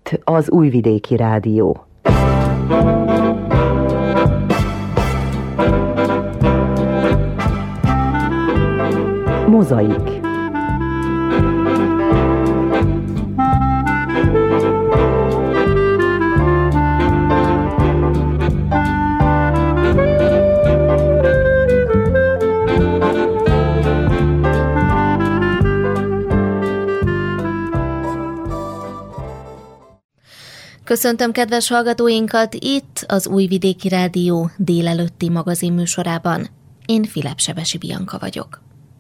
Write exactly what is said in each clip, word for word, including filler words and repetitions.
Itt az Újvidéki Rádió. Mozaik. Köszöntöm kedves hallgatóinkat itt az Újvidéki Rádió délelőtti magazinműsorában. Én Filep-Sebesi Bianka vagyok.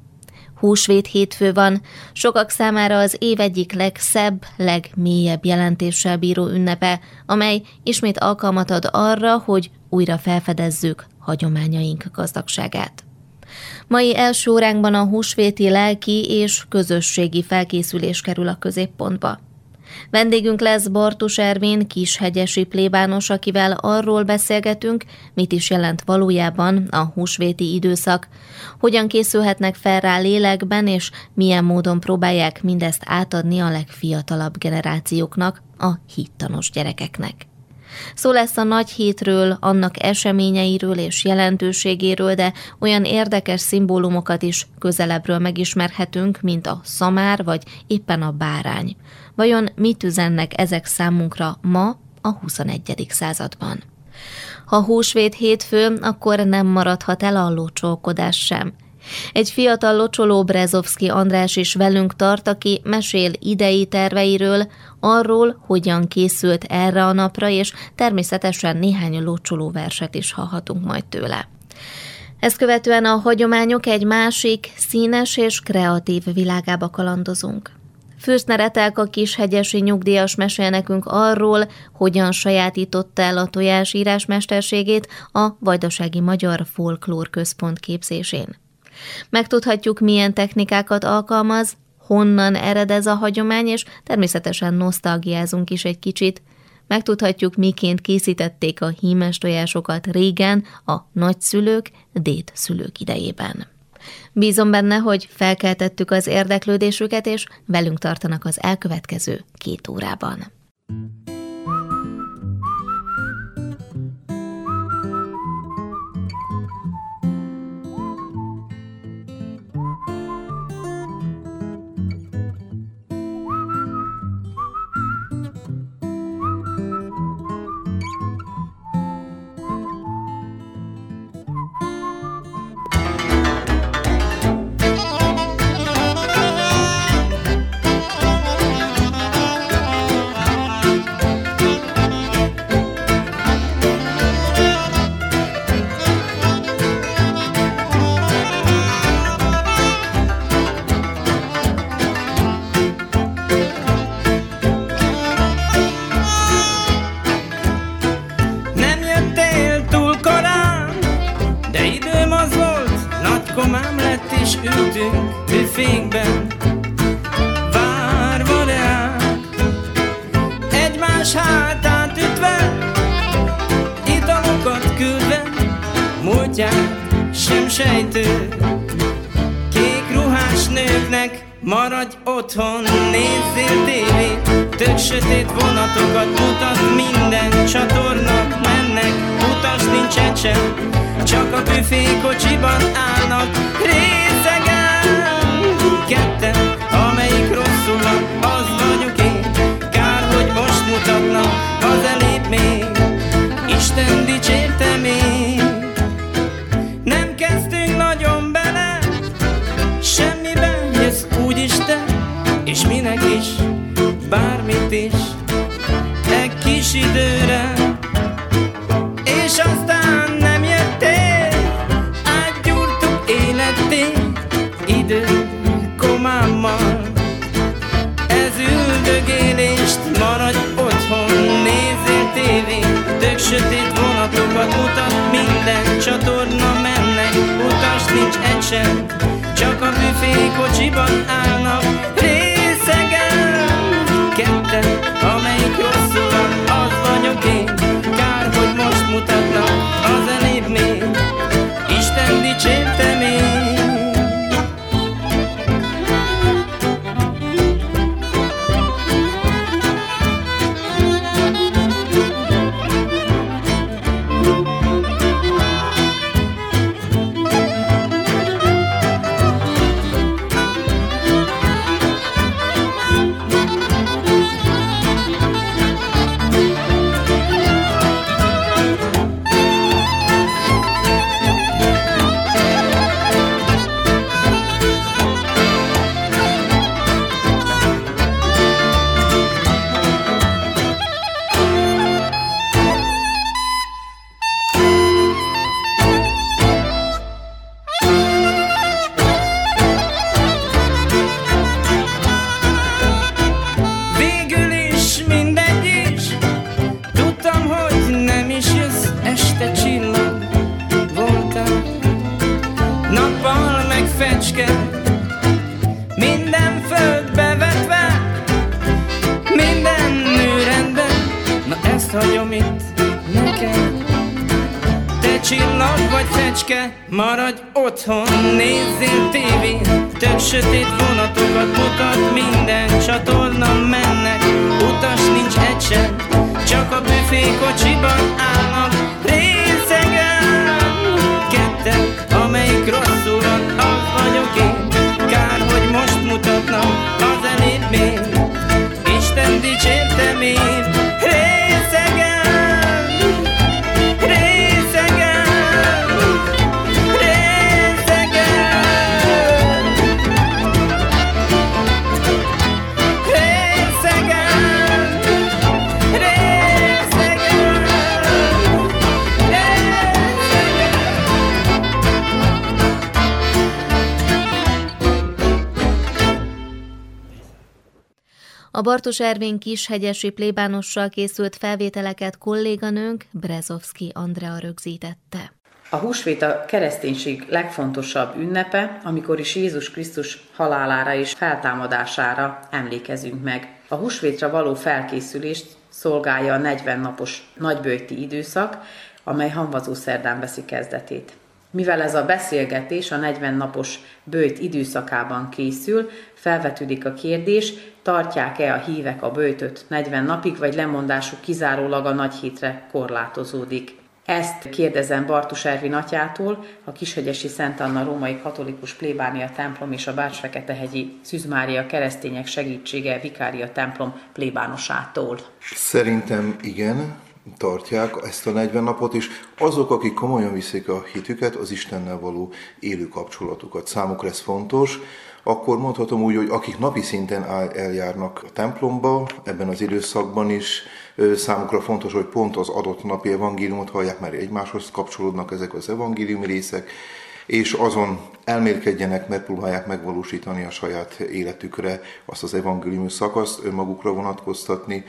Húsvét hétfő van, sokak számára az év egyik legszebb, legmélyebb jelentéssel bíró ünnepe, amely ismét alkalmat ad arra, hogy újra felfedezzük hagyományaink gazdagságát. Mai első óránkban a húsvéti lelki és közösségi felkészülés kerül a középpontba. Vendégünk lesz Bartus Ervin, kishegyesi plébános, akivel arról beszélgetünk, mit is jelent valójában a húsvéti időszak, hogyan készülhetnek fel rá lélekben, és milyen módon próbálják mindezt átadni a legfiatalabb generációknak, a hittanos gyerekeknek. Szó lesz a nagy hétről, annak eseményeiről és jelentőségéről, de olyan érdekes szimbólumokat is közelebbről megismerhetünk, mint a szamár vagy éppen a bárány. Vajon mit üzennek ezek számunkra ma, a huszonegyedik században? Ha húsvét hétfő, akkor nem maradhat el a locsolkodás sem. Egy fiatal locsoló, Brezovszky András is velünk tart, aki mesél idei terveiről, arról, hogyan készült erre a napra, és természetesen néhány locsoló verset is hallhatunk majd tőle. Ezt követően a hagyományok egy másik, színes és kreatív világába kalandozunk. Fürstner Etelka kishegyesi nyugdíjas mesél nekünk arról, hogyan sajátította el a tojásírás mesterségét a Vajdasági Magyar Folklór Központ képzésén. Megtudhatjuk, milyen technikákat alkalmaz, honnan ered ez a hagyomány, és természetesen nosztalgiázunk is egy kicsit. Megtudhatjuk, miként készítették a hímes tojásokat régen a nagyszülők, dédszülők idejében. Bízom benne, hogy felkeltettük az érdeklődésüket, és velünk tartanak az elkövetkező két órában. Maradj otthon, nézzél tévét, tök sötét vonatokat mutat, minden csatorna mennek, utas nincs egy sem, csak a büfékocsiban állnak, részegen ketten, amelyik rosszul van, az vagyok én, kár, hogy most mutatnak, az elébb még, Isten dicsérte még. Nem kezdtünk nagyon bele, semmiben jössz úgyis te, és minek is, bármit is, egy kis időre, és aztán nem jöttél, átgyúrtuk életté, idő komámmal. Ez üldögélést, maradj otthon, nézzél tévét, tök sötét vonatokat mutat, minden csatorna mennek, utas nincs egy sem, csak a büfékocsiban állnak, részegen ketten, amelyik rosszul van, az vagyok én, kár, hogy most mutatnak, az elébb még, Isten dicsérte még. Fecske, maradj otthon, nézzél tévén, tök sötét vonatokat mutat, minden csatorna mennek, utas nincs egy sem, csak a büfé kocsiban állnak részegen. Ketten, amelyik rosszul van, az vagyok én, kár, hogy most mutatnak az elébb még, Isten dicsértem én, részegen. A Bartos Ervin kishegyesi plébánossal készült felvételeket kolléganőnk Brezovszky Andrea rögzítette. A húsvét a kereszténység legfontosabb ünnepe, amikor is Jézus Krisztus halálára és feltámadására emlékezünk meg. A húsvétra való felkészülést szolgálja a negyven napos nagyböjti időszak, amely hamvazószerdán veszi kezdetét. Mivel ez a beszélgetés a negyven napos böjt időszakában készül, felvetődik a kérdés, tartják-e a hívek a böjtöt negyven napig, vagy lemondásuk kizárólag a nagy hétre korlátozódik. Ezt kérdezem Bartos Ervin atyától, a kishegyesi Szent Anna római katolikus plébánia templom és a Bács-Feketehegyi Szűz Mária keresztények segítsége vikária templom plébánosától. Szerintem igen, tartják ezt a negyven napot, és azok, akik komolyan viszik a hitüket, az Istennel való élő kapcsolatukat. Számukra ez fontos, akkor mondhatom úgy, hogy akik napi szinten eljárnak a templomba, ebben az időszakban is számukra fontos, hogy pont az adott napi evangéliumot hallják, mert egymáshoz kapcsolódnak ezek az evangéliumi részek, és azon elmélkedjenek, megpróbálják megvalósítani a saját életükre azt az evangéliumi szakaszt, önmagukra vonatkoztatni,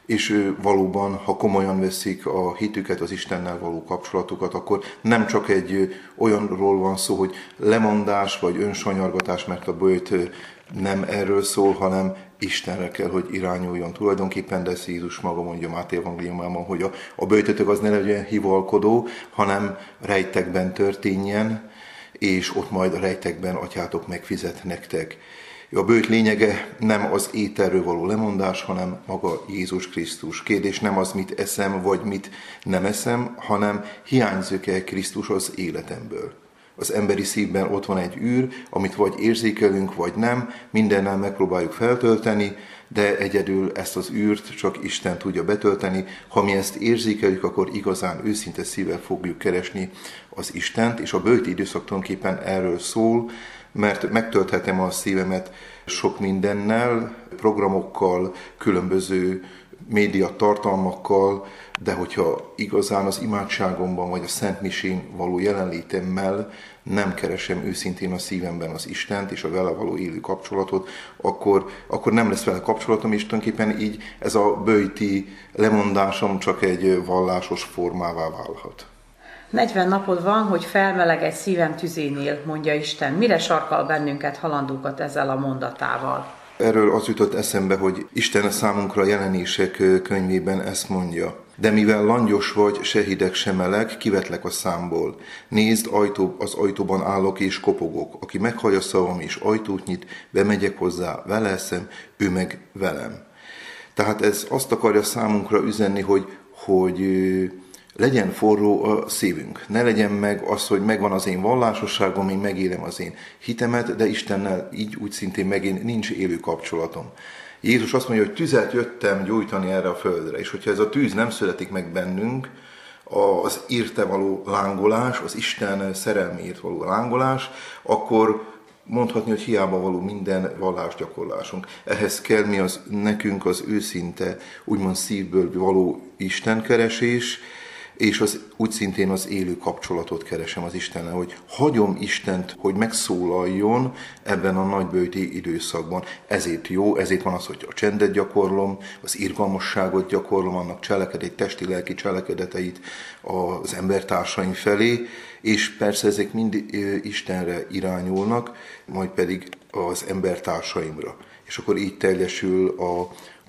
és valóban, ha komolyan veszik a hitüket, az Istennel való kapcsolatukat, akkor nem csak egy olyanról van szó, hogy lemondás vagy önsanyargatás, mert a böjt nem erről szól, hanem Istenre kell, hogy irányuljon. Tulajdonképpen, de ezt Jézus maga mondja Máté evangéliumában, hogy a, a böjtötök az ne legyen hivalkodó, hanem rejtekben történjen, és ott majd a rejtekben atyátok megfizet nektek. A böjt lényege nem az ételről való lemondás, hanem maga Jézus Krisztus. Kérdés nem az, mit eszem, vagy mit nem eszem, hanem hiányzik-e Krisztus az életemből. Az emberi szívben ott van egy űr, amit vagy érzékelünk, vagy nem, mindennel megpróbáljuk feltölteni, de egyedül ezt az űrt csak Isten tudja betölteni. Ha mi ezt érzékeljük, akkor igazán őszinte szívvel fogjuk keresni az Istent, és a böjti időszak tulajdonképpen erről szól, mert megtölthetem a szívemet sok mindennel, programokkal, különböző média tartalmakkal, de hogyha igazán az imádságomban vagy a Szent Misén való jelenlétemmel nem keresem őszintén a szívemben az Istent és a vele való élő kapcsolatot, akkor, akkor nem lesz vele kapcsolatom, és tulajdonképpen így ez a böjti lemondásom csak egy vallásos formává válhat. negyven napod van, hogy felmelegedj szívem tüzénél, mondja Isten. Mire sarkal bennünket, halandókat ezzel a mondatával? Erről az jutott eszembe, hogy Isten számunkra a Jelenések könyvében ezt mondja. De mivel langyos vagy, se hideg, se meleg, kivetlek a számból. Nézd, ajtó, az ajtóban állok és kopogok. Aki meghallja szavam és ajtót nyit, bemegyek hozzá, vele eszem, ő meg velem. Tehát ez azt akarja számunkra üzenni, hogy, hogy legyen forró a szívünk. Ne legyen meg az, hogy megvan az én vallásosságom, én megélem az én hitemet, de Istennel így úgy szintén megint nincs élő kapcsolatom. Jézus azt mondja, hogy tüzet jöttem gyújtani erre a földre, és hogyha ez a tűz nem születik meg bennünk, az írte való lángolás, az Isten szerelméért való lángolás, akkor mondhatni, hogy hiába való minden vallásgyakorlásunk. Ehhez kell mi az, nekünk az őszinte, úgymond szívből való istenkeresés, és az, úgy szintén az élő kapcsolatot keresem az Istennel, hogy hagyom Istent, hogy megszólaljon ebben a nagyböjti időszakban. Ezért jó, ezért van az, hogy a csendet gyakorlom, az irgalmasságot gyakorlom, annak cselekedett, testi-lelki cselekedeteit az embertársaim felé, és persze ezek mind Istenre irányulnak, majd pedig az embertársaimra. És akkor így teljesül a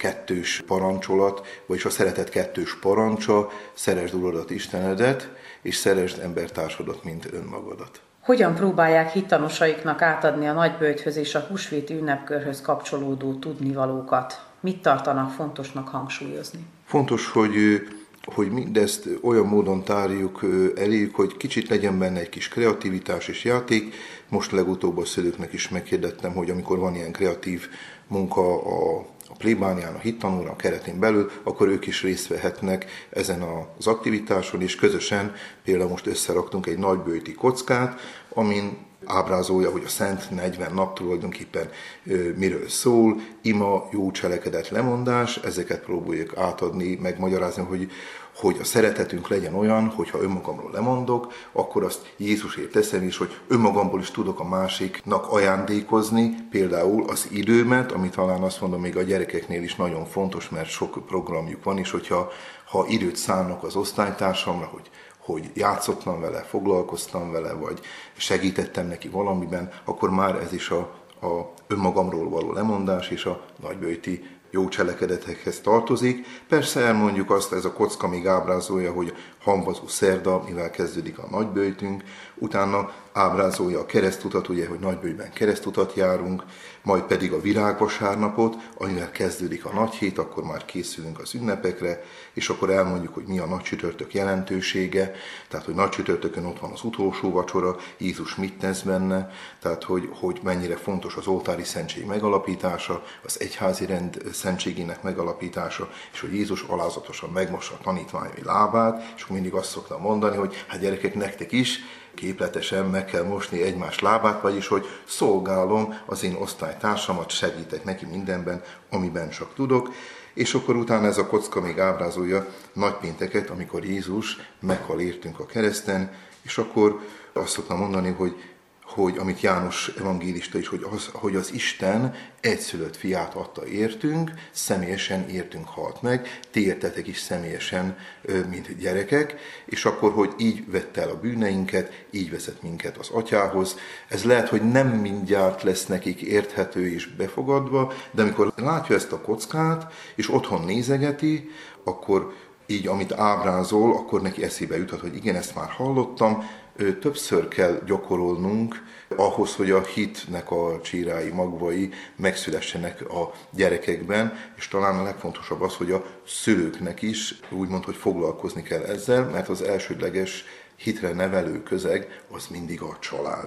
kettős parancsolat, vagyis a szeretet kettős parancsa, szeresd Uradat Istenedet, és szeresd embertársadat, mint önmagadat. Hogyan próbálják hittanosaiknak átadni a nagyböjthöz és a húsvéti ünnepkörhöz kapcsolódó tudnivalókat? Mit tartanak fontosnak hangsúlyozni? Fontos, hogy, hogy mindezt olyan módon tárjuk eléjük, hogy kicsit legyen benne egy kis kreativitás és játék. Most legutóbb a szülőknek is meghirdettem, hogy amikor van ilyen kreatív munka a a plébánián, a hittanóra keretén belül, akkor ők is részt vehetnek ezen az aktivitáson, és közösen például most összeraktunk egy nagyböjti kockát, amin ábrázolja, hogy a Szent negyven nap tulajdonképpen miről szól, ima, jó cselekedet, lemondás, ezeket próbáljuk átadni, megmagyarázni, hogy hogy a szeretetünk legyen olyan, hogyha önmagamról lemondok, akkor azt Jézusért teszem is, hogy önmagamból is tudok a másiknak ajándékozni, például az időmet, ami talán azt mondom még a gyerekeknél is nagyon fontos, mert sok programjuk van, és hogyha ha időt szánnak az osztálytársamra, hogy hogy játszottam vele, foglalkoztam vele, vagy segítettem neki valamiben, akkor már ez is a, a önmagamról való lemondás és a nagyböjti jó cselekedetekhez tartozik. Persze elmondjuk azt, ez a kocka még ábrázolja, hogy hamvazó szerda, mivel kezdődik a nagyböjtünk, utána ábrázolja a keresztutat, ugye, hogy nagyböjtben keresztutat járunk, majd pedig a virágvasárnapot, amivel kezdődik a nagy hét, akkor már készülünk az ünnepekre, és akkor elmondjuk, hogy mi a nagy csütörtök jelentősége, tehát, hogy nagy csütörtökön ott van az utolsó vacsora, Jézus mit tesz benne, tehát, hogy, hogy mennyire fontos az oltári szentség megalapítása, az egyházi rend szentségének megalapítása, és hogy Jézus alázatosan megmossa a tanítványai lábát, és mindig azt szoktam mondani, hogy hát gyerekek, nektek is képletesen meg kell mosni egymás lábát, vagyis hogy szolgálom az én osztálytársamat, segítek neki mindenben, amiben csak tudok, és akkor utána ez a kocka még ábrázolja nagypénteket, amikor Jézus meghal értünk a kereszten, és akkor azt szoktam mondani, hogy hogy amit János evangélista is, hogy az, hogy az Isten egyszülött fiát adta értünk, személyesen értünk halt meg, ti értetek is személyesen, mint gyerekek, és akkor, hogy így vette el a bűneinket, így vezet minket az atyához. Ez lehet, hogy nem mindjárt lesz nekik érthető és befogadva, de amikor látja ezt a kockát, és otthon nézegeti, akkor így, amit ábrázol, akkor neki eszébe juthat, hogy igen, ezt már hallottam, többször kell gyakorolnunk ahhoz, hogy a hitnek a csírái, magvai megszülessenek a gyerekekben, és talán a legfontosabb az, hogy a szülőknek is úgymond, hogy foglalkozni kell ezzel, mert az elsődleges hitre nevelő közeg az mindig a család.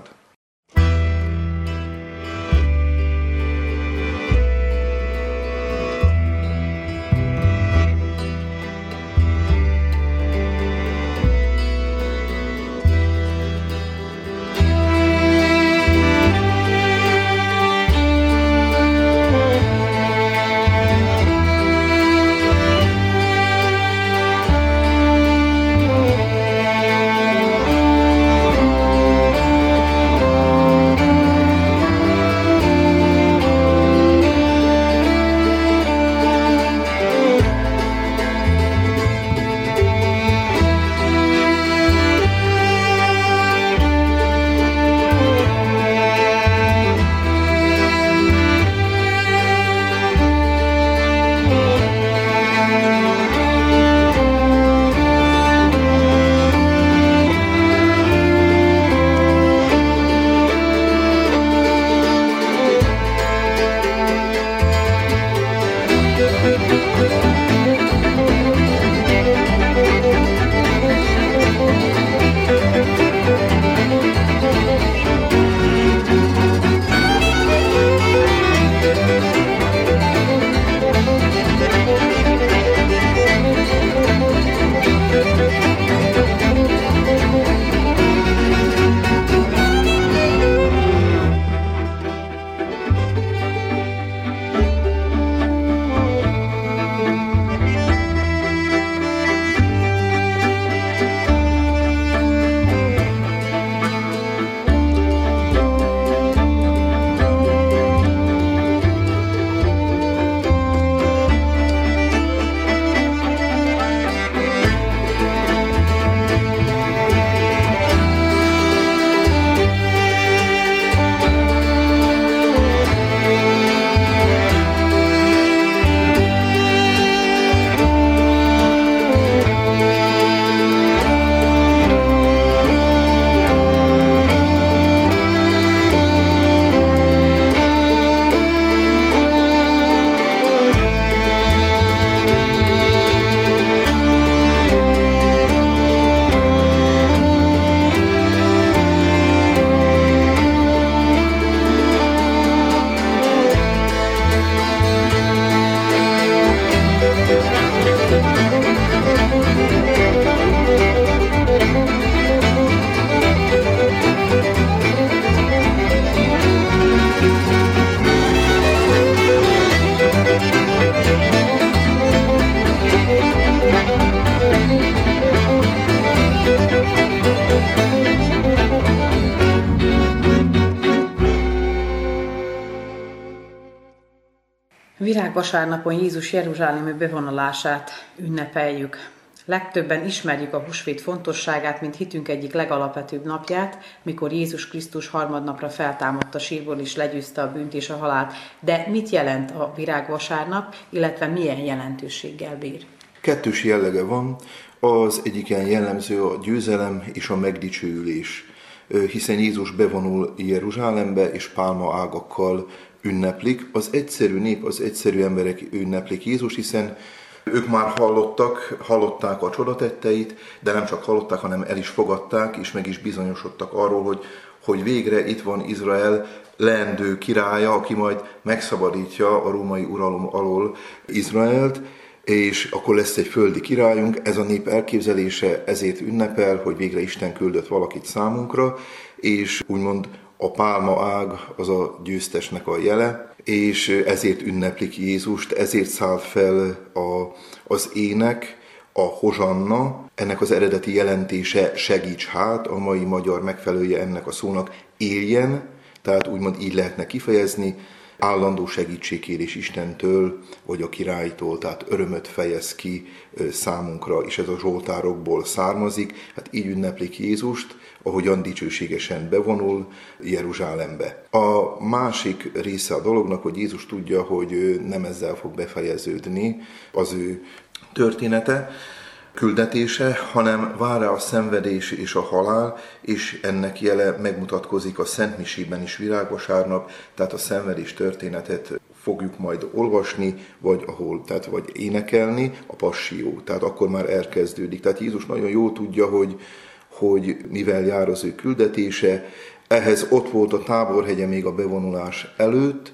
Virágvasárnapon Jézus jeruzsálemi bevonulását ünnepeljük. Legtöbben ismerjük a húsvét fontosságát, mint hitünk egyik legalapvetőbb napját, mikor Jézus Krisztus harmadnapra feltámadt a sírból és legyőzte a bűnt és a halált. De mit jelent a virágvasárnap, illetve milyen jelentőséggel bír? Kettős jellege van, az egyik ilyen jellemző a győzelem és a megdicsőülés, hiszen Jézus bevonul Jeruzsálembe és pálma ágakkal ünneplik. Az egyszerű nép, az egyszerű emberek ünneplik Jézus, hiszen ők már hallottak, hallották a csodatetteit, de nem csak hallották, hanem el is fogadták, és meg is bizonyosodtak arról, hogy, hogy végre itt van Izrael leendő királya, aki majd megszabadítja a római uralom alól Izraelt, és akkor lesz egy földi királyunk. Ez a nép elképzelése ezért ünnepel, hogy végre Isten küldött valakit számunkra, és úgymond a pálmaág az a győztesnek a jele, és ezért ünneplik Jézust, ezért szállt fel a, az ének, a hozsanna. Ennek az eredeti jelentése segíts hát, a mai magyar megfelelője ennek a szónak éljen, tehát úgymond így lehetne kifejezni, állandó segítségkérés Istentől, vagy a királytól, tehát örömöt fejez ki számunkra, és ez a zsoltárokból származik. Hát így ünneplik Jézust, ahogyan dicsőségesen bevonul Jeruzsálembe. A másik része a dolognak, hogy Jézus tudja, hogy nem ezzel fog befejeződni az ő története, küldetése, hanem vár rá a szenvedés és a halál, és ennek jele megmutatkozik a Szent Misében is virágvasárnap, tehát a szenvedés történetet fogjuk majd olvasni, vagy ahol, tehát vagy énekelni, a passió, tehát akkor már elkezdődik. Tehát Jézus nagyon jól tudja, hogy, hogy mivel jár az ő küldetése, ehhez ott volt a Táborhegye még a bevonulás előtt,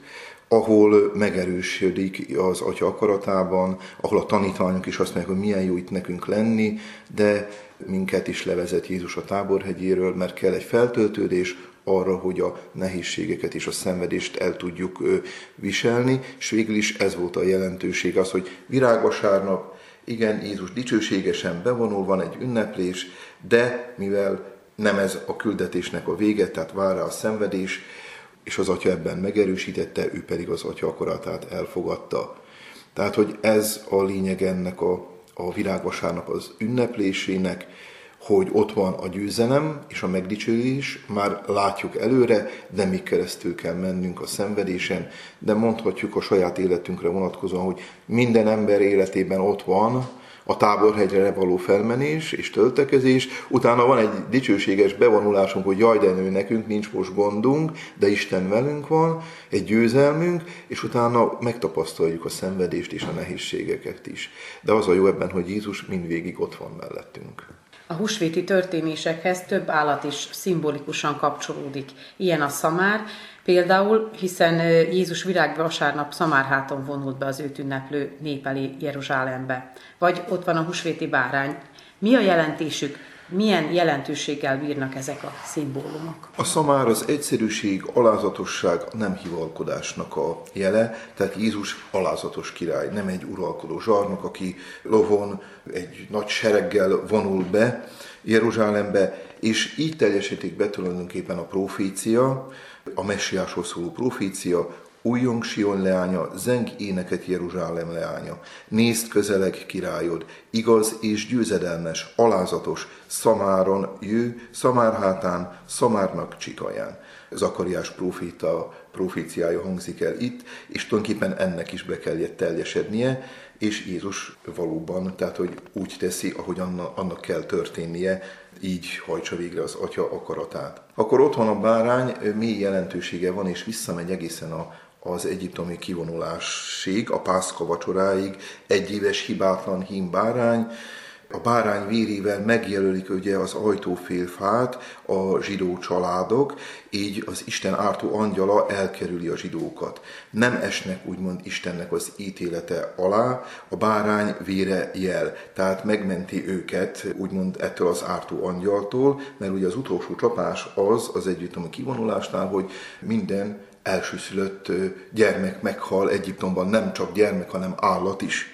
ahol megerősödik az Atya akaratában, ahol a tanítványok is azt mondják, hogy milyen jó itt nekünk lenni, de minket is levezet Jézus a Táborhegyéről, mert kell egy feltöltődés arra, hogy a nehézségeket és a szenvedést el tudjuk viselni, és végül is ez volt a jelentőség, az, hogy virágvasárnap, igen, Jézus dicsőségesen bevonul, van egy ünneplés, de mivel nem ez a küldetésnek a vége, tehát vár rá a szenvedés, és az Atya ebben megerősítette, ő pedig az Atya akaratát elfogadta. Tehát, hogy ez a lényeg ennek a, a virágvasárnap az ünneplésének, hogy ott van a győzelem és a megdicsőlés, már látjuk előre, de még keresztül kell mennünk a szenvedésen, de mondhatjuk a saját életünkre vonatkozóan, hogy minden ember életében ott van a Táborhegyre való felmenés és töltekezés, utána van egy dicsőséges bevonulásunk, hogy jaj, de nő, nekünk nincs most gondunk, de Isten velünk van, egy győzelmünk, és utána megtapasztaljuk a szenvedést és a nehézségeket is. De az a jó ebben, hogy Jézus mindvégig ott van mellettünk. A húsvéti történésekhez több állat is szimbolikusan kapcsolódik. Ilyen a szamár, például, hiszen Jézus virágvasárnap szamárháton vonult be az őt ünneplő nép elé Jeruzsálembe. Vagy ott van a húsvéti bárány. Mi a jelentésük? Milyen jelentőséggel bírnak ezek a szimbólumok? A szamár az egyszerűség, alázatosság, nem hivalkodásnak a jele, tehát Jézus alázatos király, nem egy uralkodó zsarnok, aki lovon egy nagy sereggel vonul be Jeruzsálembe, és így teljesítik be tulajdonképpen a profécia, a messiásról szóló profécia, újjong Sion leánya, zeng éneket Jeruzsálem leánya. Nézd közeleg királyod, igaz és győzedelmes, alázatos, szamáron jő, szamárhátán, szamárnak csikaján. Zakariás próféta proféciája hangzik el itt, és tulajdonképpen ennek is be kell teljesednie, és Jézus valóban, tehát hogy úgy teszi, ahogy annak kell történnie, így hajtsa végre az Atya akaratát. Akkor ott van a bárány, mély jelentősége van, és visszamegy egészen a, az egyiptomi kivonulásig, a Pászka vacsoráig, egyéves hibátlan hím bárány. A bárány vérével megjelölik ugye az ajtófélfát a zsidó családok, így az Isten ártó angyala elkerüli a zsidókat. Nem esnek úgymond Istennek az ítélete alá, a bárány vére jel, tehát megmenti őket úgymond ettől az ártó angyaltól, mert ugye az utolsó csapás az az egyiptomi kivonulásnál, hogy minden elsőszülött gyermek meghal Egyiptomban, nem csak gyermek, hanem állat is.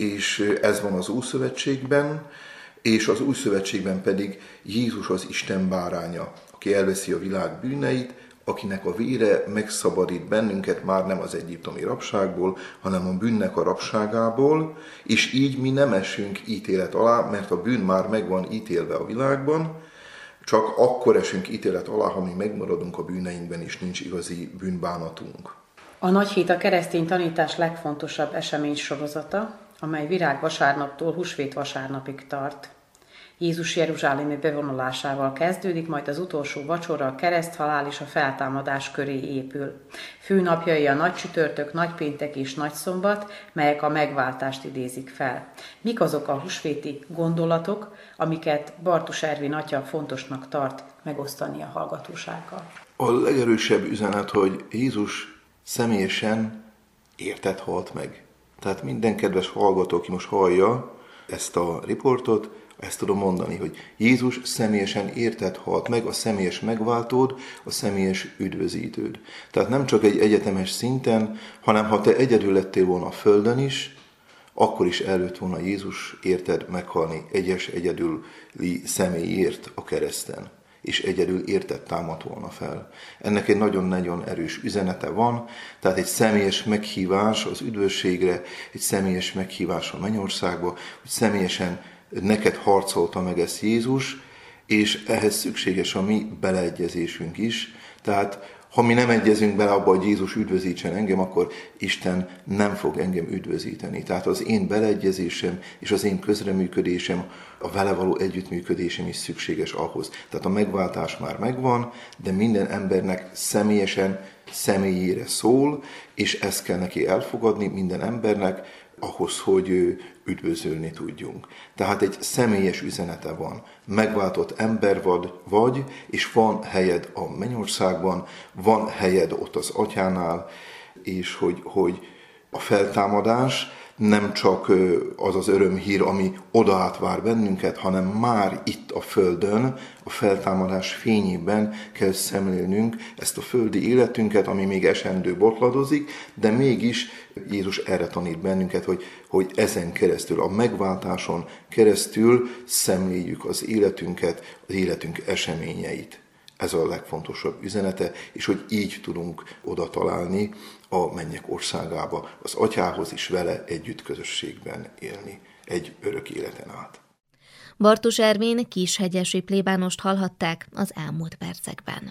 És ez van az Ószövetségben, és az Új Szövetségben pedig Jézus az Isten báránya, aki elveszi a világ bűneit, akinek a vére megszabadít bennünket már nem az egyiptomi rabságból, hanem a bűnnek a rabságából, és így mi nem esünk ítélet alá, mert a bűn már meg van ítélve a világban, csak akkor esünk ítélet alá, ha mi megmaradunk a bűneinkben, és nincs igazi bűnbánatunk. A Nagyhét a keresztény tanítás legfontosabb eseménysorozata, amely virágvasárnaptól húsvét vasárnapig tart. Jézus jeruzsálemi bevonulásával kezdődik, majd az utolsó vacsora, a kereszthalál és a feltámadás köré épül. Főnapjai a nagy csütörtök, nagypéntek és nagyszombat, melyek a megváltást idézik fel. Mik azok a húsvéti gondolatok, amiket Bartus Ervin atya fontosnak tart megosztani a hallgatósággal? A legerősebb üzenet, hogy Jézus személyesen érted halt meg. Tehát minden kedves hallgató, aki most hallja ezt a riportot, ezt tudom mondani, hogy Jézus személyesen érted halt meg, a személyes megváltód, a személyes üdvözítőd. Tehát nem csak egy egyetemes szinten, hanem ha te egyedül lettél volna a földön is, akkor is előtt volna Jézus érted meghalni egyes egyedüli személyért a kereszten, és egyedül érted támadt volna fel. Ennek egy nagyon-nagyon erős üzenete van, tehát egy személyes meghívás az üdvösségre, egy személyes meghívás a mennyországba, hogy személyesen neked harcolta meg ezt Jézus, és ehhez szükséges a mi beleegyezésünk is. Tehát ha mi nem egyezünk bele abba, hogy Jézus üdvözítsen engem, akkor Isten nem fog engem üdvözíteni. Tehát az én beleegyezésem és az én közreműködésem, a vele való együttműködésem is szükséges ahhoz. Tehát a megváltás már megvan, de minden embernek személyesen személyére szól, és ezt kell neki elfogadni minden embernek, ahhoz, hogy üdvözölni tudjunk. Tehát egy személyes üzenete van. Megváltott ember vagy, és van helyed a mennyországban, van helyed ott az atyánál, és hogy, hogy a feltámadás nem csak az az örömhír, ami odaát vár bennünket, hanem már itt a földön, a feltámadás fényében kell szemlélnünk ezt a földi életünket, ami még esendő botladozik, de mégis Jézus erre tanít bennünket, hogy, hogy ezen keresztül, a megváltáson keresztül szemléljük az életünket, az életünk eseményeit. Ez a legfontosabb üzenete, és hogy így tudunk oda találni a mennyek országába, az atyához is vele együtt közösségben élni, egy örök életen át. Bartus Ervin kishegyesi plébánost hallhatták az elmúlt percekben.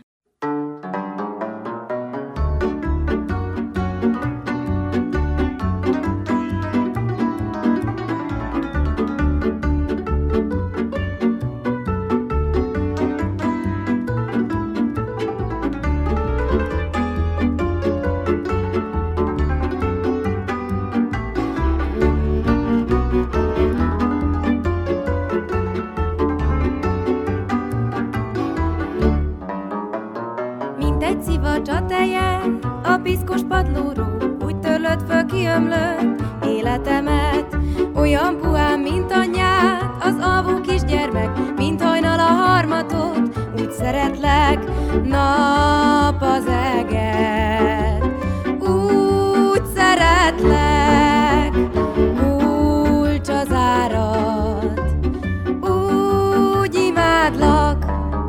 A piszkos padlóról úgy törlött föl, kiömlött életemet. Olyan puhán, mint a nyár, az alvó kisgyermek, mint hajnal a harmatot. Úgy szeretlek, nap az eget. Úgy szeretlek, kulcs az árat. Úgy imádlak.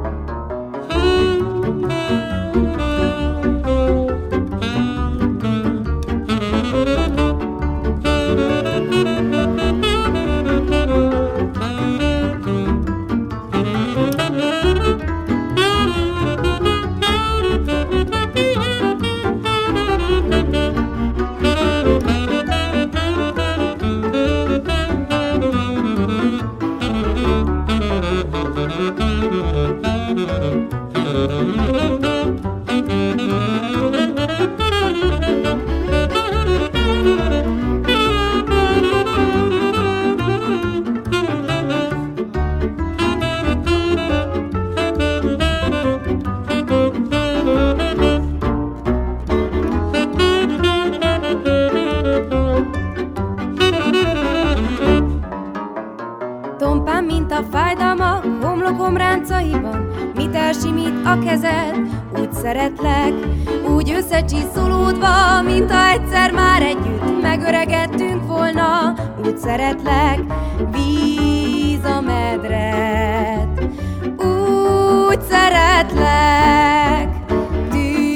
Tompán, mint a fájdalmak, homlokom ráncaiban, mit elsimít a kezed, úgy szeretlek, úgy összecsiszolódva, mint ha egyszer már együtt megöregedtünk volna, úgy szeretlek, víz a medret, úgy szeretlek, tűz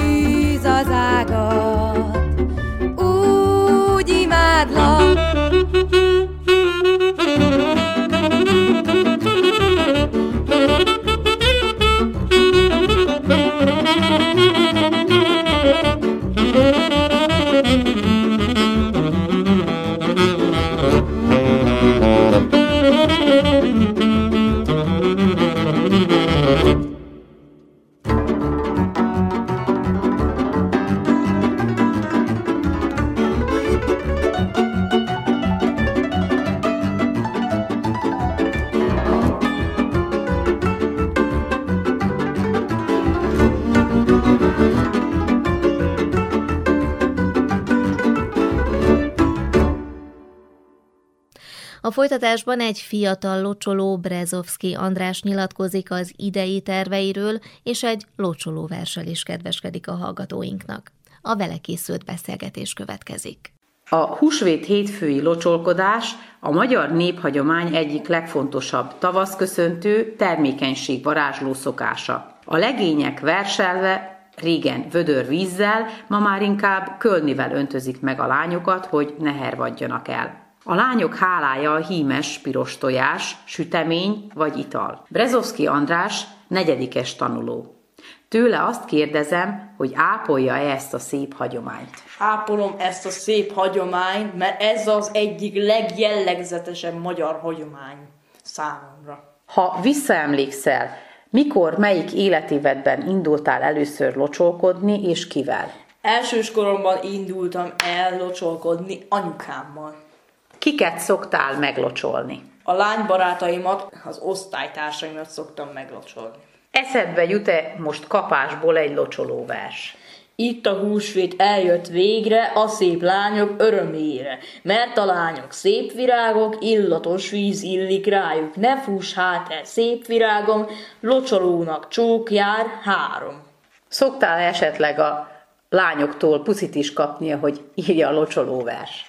folytatásban egy fiatal locsoló, Brezovszky András nyilatkozik az idei terveiről, és egy locsolóverssel is kedveskedik a hallgatóinknak. A vele készült beszélgetés következik. A húsvét hétfői locsolkodás a magyar néphagyomány egyik legfontosabb tavaszköszöntő, termékenységvarázsló szokása. A legények verselve, régen vödör vízzel, ma már inkább kölnivel öntözik meg a lányokat, hogy ne hervadjanak el. A lányok hálája a hímes piros tojás, sütemény vagy ital. Brezovszky András negyedikes tanuló. Tőle azt kérdezem, hogy ápolja-e ezt a szép hagyományt. Ápolom ezt a szép hagyományt, mert ez az egyik legjellegzetesebb magyar hagyomány számomra. Ha visszaemlékszel, mikor, melyik életévedben indultál először locsolkodni, és kivel? Elsős koromban indultam el locsolkodni anyukámmal. Kiket szoktál meglocsolni? A lánybarátaimat, az osztálytársaimat szoktam meglocsolni. Eszedbe jut-e most kapásból egy locsolóvers? Itt a húsvét eljött végre a szép lányok örömére, mert a lányok szép virágok, illatos víz illik rájuk. Ne fuss hát el, szép virágom, locsolónak csók jár három. Szoktál esetleg a lányoktól puszit is kapnia, hogy írja a locsolóvers?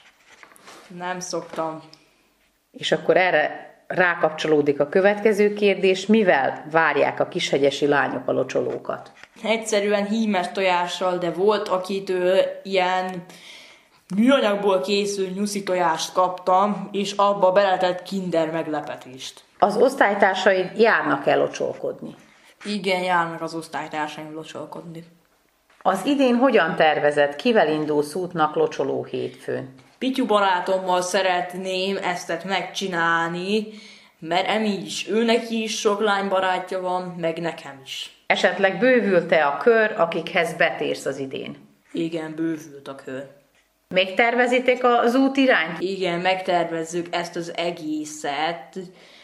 Nem szoktam. És akkor erre rákapcsolódik a következő kérdés, mivel várják a kishegyesi lányok a locsolókat? Egyszerűen hímes tojással, de volt, akitől ilyen műanyagból készült nyuszi tojást kaptam, és abba beletett Kinder meglepetést. Az osztálytársaid járnak el locsolkodni? Igen, járnak az osztálytársaim locsolkodni. Az idén hogyan tervezed, kivel indulsz útnak locsoló hétfőn? Pityu barátommal szeretném ezt megcsinálni, mert emi is, őnek is sok lánybarátja van, meg nekem is. Esetleg bővült-e a kör, akikhez betérsz az idén? Igen, bővült a kör. Még tervezitek az útirányt? Igen, megtervezzük ezt az egészet,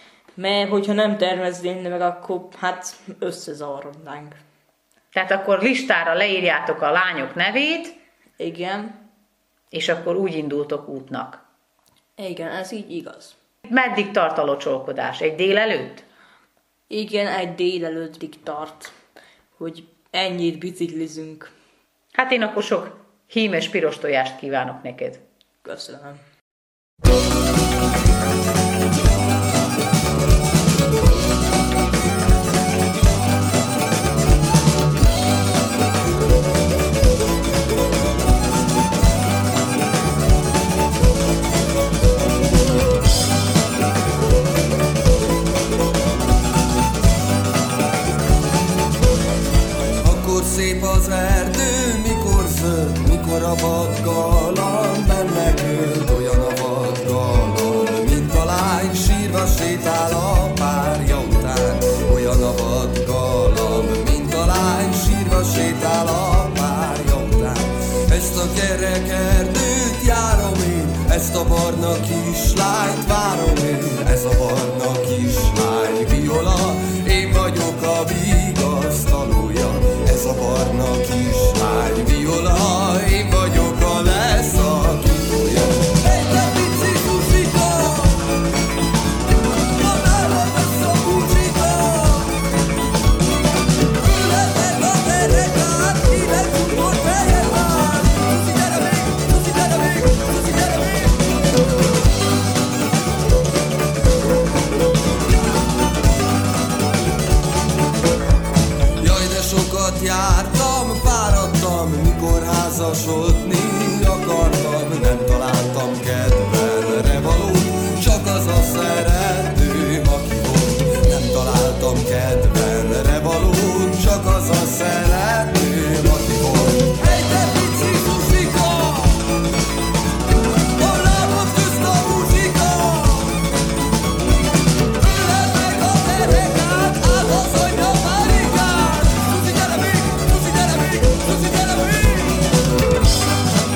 mert hogyha nem terveznénk meg, akkor hát összezavarodnánk. Tehát akkor listára leírjátok a lányok nevét? Igen. És akkor úgy indultok útnak? Igen, ez így igaz. Meddig tart a locsolkodás? Egy délelőtt? Igen, egy délelőttig tart, hogy ennyit biciklizünk. Hát én akkor sok hímes piros tojást kívánok neked. Köszönöm. Szép az erdő, mikor zöld, mikor a vadgalamb benne költ, olyan a vadgalamb, mint a lány sírva sétál a párja után. Olyan a vadgalamb, mint a lány sírva sétál a párja után. Ezt a kerek erdőt járom én, ezt a barna kislányt várom én, ez a barna kislány viola, én vagyok a vigasztalója. Ez a barna kislány viola, én vagyok a leszakítója. Hey, te pici Zsuzsika, ma nálad lesz a búcsika. Ülhetek a kerekát, ide csukor fejem már. Zsuzsi, gyere még, Zsuzsi, gyere még, Zsuzsi, gyere még. Sokat jártam, fáradtam, mikor házasodni akartam. Nem találtam kedvenre valót, csak az a szerető, aki volt. Nem találtam kedvenre valót, csak az a szerető, aki volt. Hey, te pici Zsuzsika, a lábad közt a muzsika. Ülhet meg a kerekát, átaszolj a párikát. Zsuzsi, gyere még, Zsuzsi, gyere még, Zsuzsi, gyere még.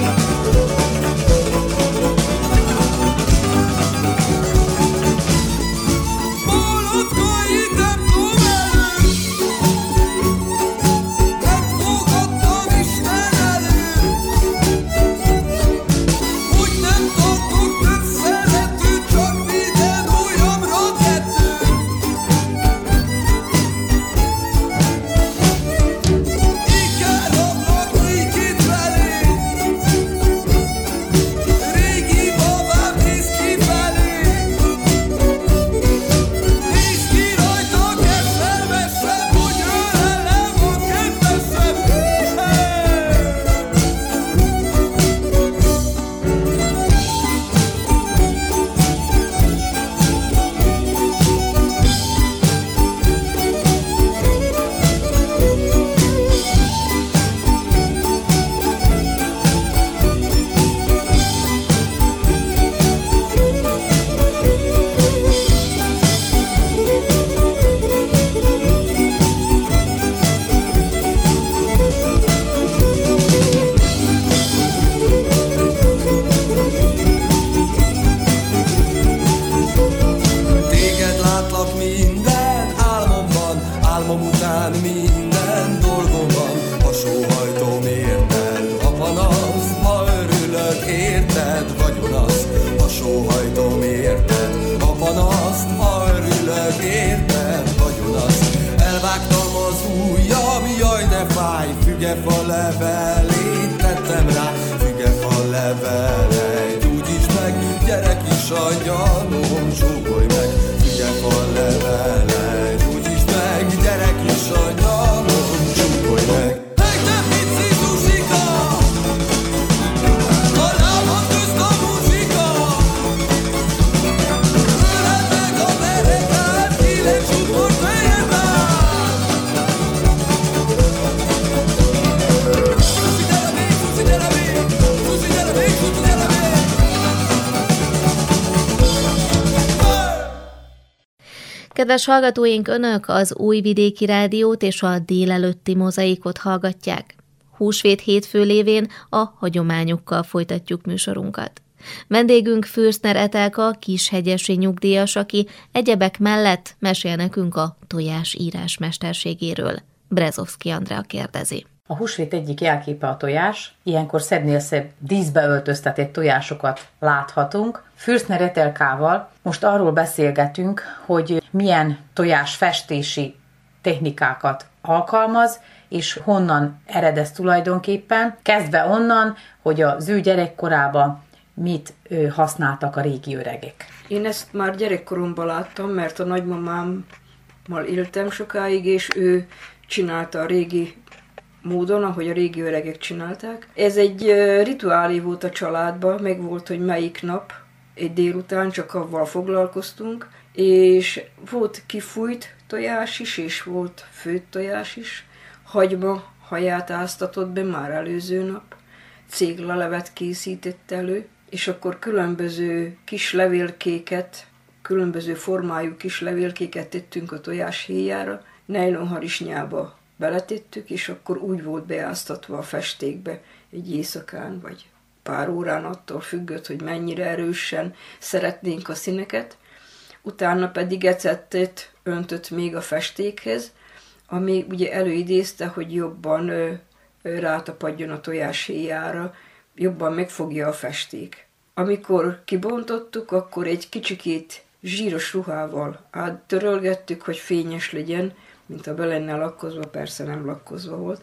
azt, ha örülök érted, vagyod azt. Elvágtam az ujjam, jaj de fáj, fügefa levelét tettem rá, fügefa leveleit. Úgyis meg, gyerek is anyalom, csókolj meg, fügefa leveleit. Úgyis meg, gyerek is anyalom, csókolj meg. Kedves hallgatóink, Önök az Újvidéki Rádiót és a délelőtti mozaikot hallgatják. Húsvét hétfő lévén a hagyományokkal folytatjuk műsorunkat. Vendégünk Fürstner Etelka, kishegyesi nyugdíjas, aki egyebek mellett mesél nekünk a tojásírás mesterségéről. Brezovszky Andrea kérdezi. A húsvét egyik jelképe a tojás, ilyenkor szebbnél szebb díszbe öltöztetett tojásokat láthatunk. Fürstner Etelkával most arról beszélgetünk, hogy milyen tojásfestési technikákat alkalmaz, és honnan eredez tulajdonképpen, kezdve onnan, hogy az ő gyerekkorában mit használtak a régi öregek. Én ezt már gyerekkoromban láttam, mert a nagymamámmal éltem sokáig, és ő csinálta a régi módon, ahogy a régi öregek csinálták. Ez egy rituálé volt a családban, meg volt, hogy melyik nap, egy délután csak avval foglalkoztunk, és volt kifújt tojás is, és volt főtt tojás is. Hagyma haját áztatott be már előző nap, céglalevet készített elő, és akkor különböző kis levélkéket, különböző formájú kis levélkéket tettünk a tojás héjára, nejlonharisnyába beletettük, és akkor úgy volt beáztatva a festékbe egy éjszakán, vagy pár órán, attól függött, hogy mennyire erősen szeretnénk a színeket. Utána pedig ecettet öntött még a festékhez, ami ugye előidézte, hogy jobban ö, ö, rátapadjon a tojás héjára, jobban megfogja a festék. Amikor kibontottuk, akkor egy kicsikét zsíros ruhával áttörölgettük, hogy fényes legyen, mint ha be lenne lakkozva, persze nem lakkozva volt.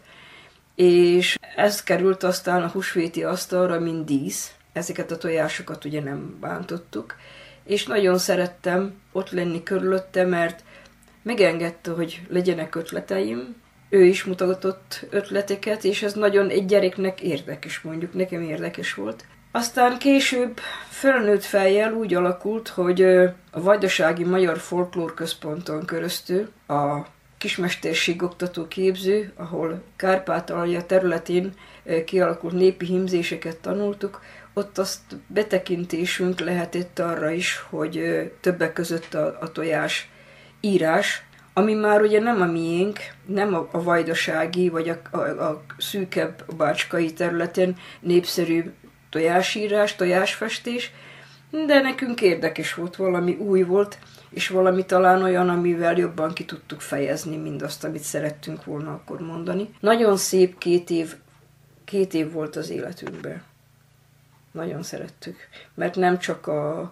És ez került aztán a húsvéti asztalra, mint dísz. Ezeket a tojásokat ugye nem bántottuk. És nagyon szerettem ott lenni körülötte, mert megengedte, hogy legyenek ötleteim. Ő is mutatott ötleteket, és ez nagyon egy gyereknek érdekes, mondjuk nekem érdekes volt. Aztán később felnőtt fejjel úgy alakult, hogy a Vajdasági Magyar Folklór Központon keresztül a kismesterség oktató képző, ahol Kárpátalja területén kialakult népi hímzéseket tanultuk, ott azt betekintésünk lehetett arra is, hogy többek között a, a tojás írás, ami már ugye nem a miénk, nem a, a vajdasági vagy a, a, a szűkebb bácskai területen népszerű tojásírás, tojásfestés, de nekünk érdekes volt, valami új volt, és valami talán olyan, amivel jobban ki tudtuk fejezni mindazt, amit szerettünk volna akkor mondani. Nagyon szép két év, két év volt az életünkben. Nagyon szerettük, mert nem csak a,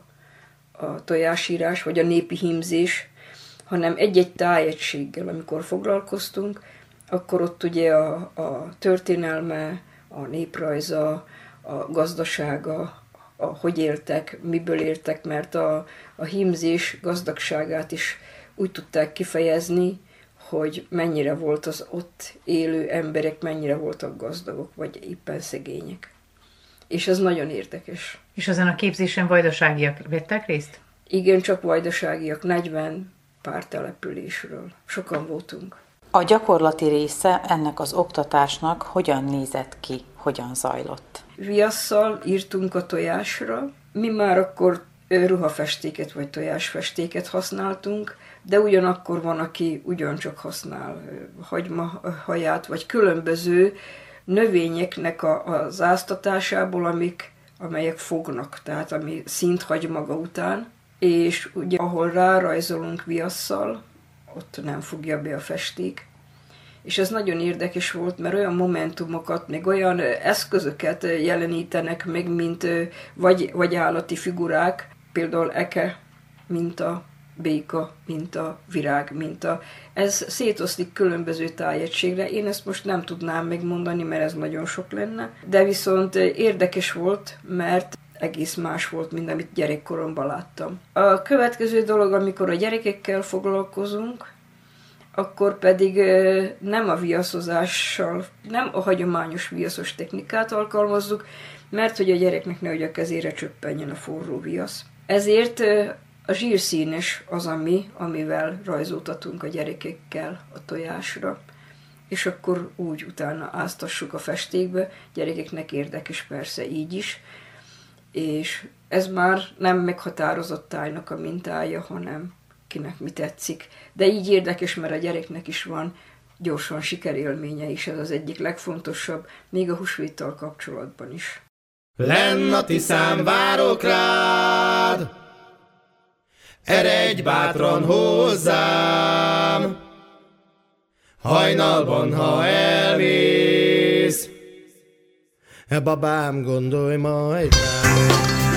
a tojásírás, vagy a népi hímzés, hanem egy-egy tájegységgel, amikor foglalkoztunk, akkor ott ugye a, a történelme, a néprajza, a gazdasága, a, hogy éltek, miből éltek, mert a, a hímzés gazdagságát is úgy tudták kifejezni, hogy mennyire volt az ott élő emberek, mennyire voltak gazdagok, vagy éppen szegények. És ez nagyon érdekes. És azon a képzésen vajdaságiak vettek részt? Igen, csak vajdaságiak, negyven pár településről. Sokan voltunk. A gyakorlati része ennek az oktatásnak hogyan nézett ki, hogyan zajlott? Viasszal írtunk a tojásra. Mi már akkor ruhafestéket vagy tojásfestéket használtunk, de ugyanakkor van, aki ugyancsak használ hagymahaját, vagy különböző növényeknek a, az áztatásából, amik, amelyek fognak, tehát ami szint hagy maga után, és ugye ahol rárajzolunk viasszal, ott nem fogja be a festék. És ez nagyon érdekes volt, mert olyan momentumokat, meg olyan eszközöket jelenítenek meg, mint vagy, vagy állati figurák, például eke minta béka minta, virág minta. Ez szétoszlik különböző tájegységre. Én ezt most nem tudnám megmondani, mert ez nagyon sok lenne. De viszont érdekes volt, mert egész más volt, mint amit gyerekkoromban láttam. A következő dolog, amikor a gyerekekkel foglalkozunk, akkor pedig nem a viaszozással, nem a hagyományos viaszos technikát alkalmazzuk, mert hogy a gyereknek nehogy a kezére csöppenjen a forró viasz. Ezért a zsírszínes az, ami, amivel rajzoltatunk a gyerekekkel a tojásra, és akkor úgy utána áztassuk a festékbe. Gyerekeknek érdekes persze így is, és ez már nem meghatározott tájnak a mintája, hanem kinek mi tetszik. De így érdekes, mert a gyereknek is van gyorsan sikerélménye is, ez az egyik legfontosabb, még a húsvéttal kapcsolatban is. Lenn a Tiszán várok rád, eredj bátran hozzám, hajnalban, ha elmész, e babám, gondolj majd rám.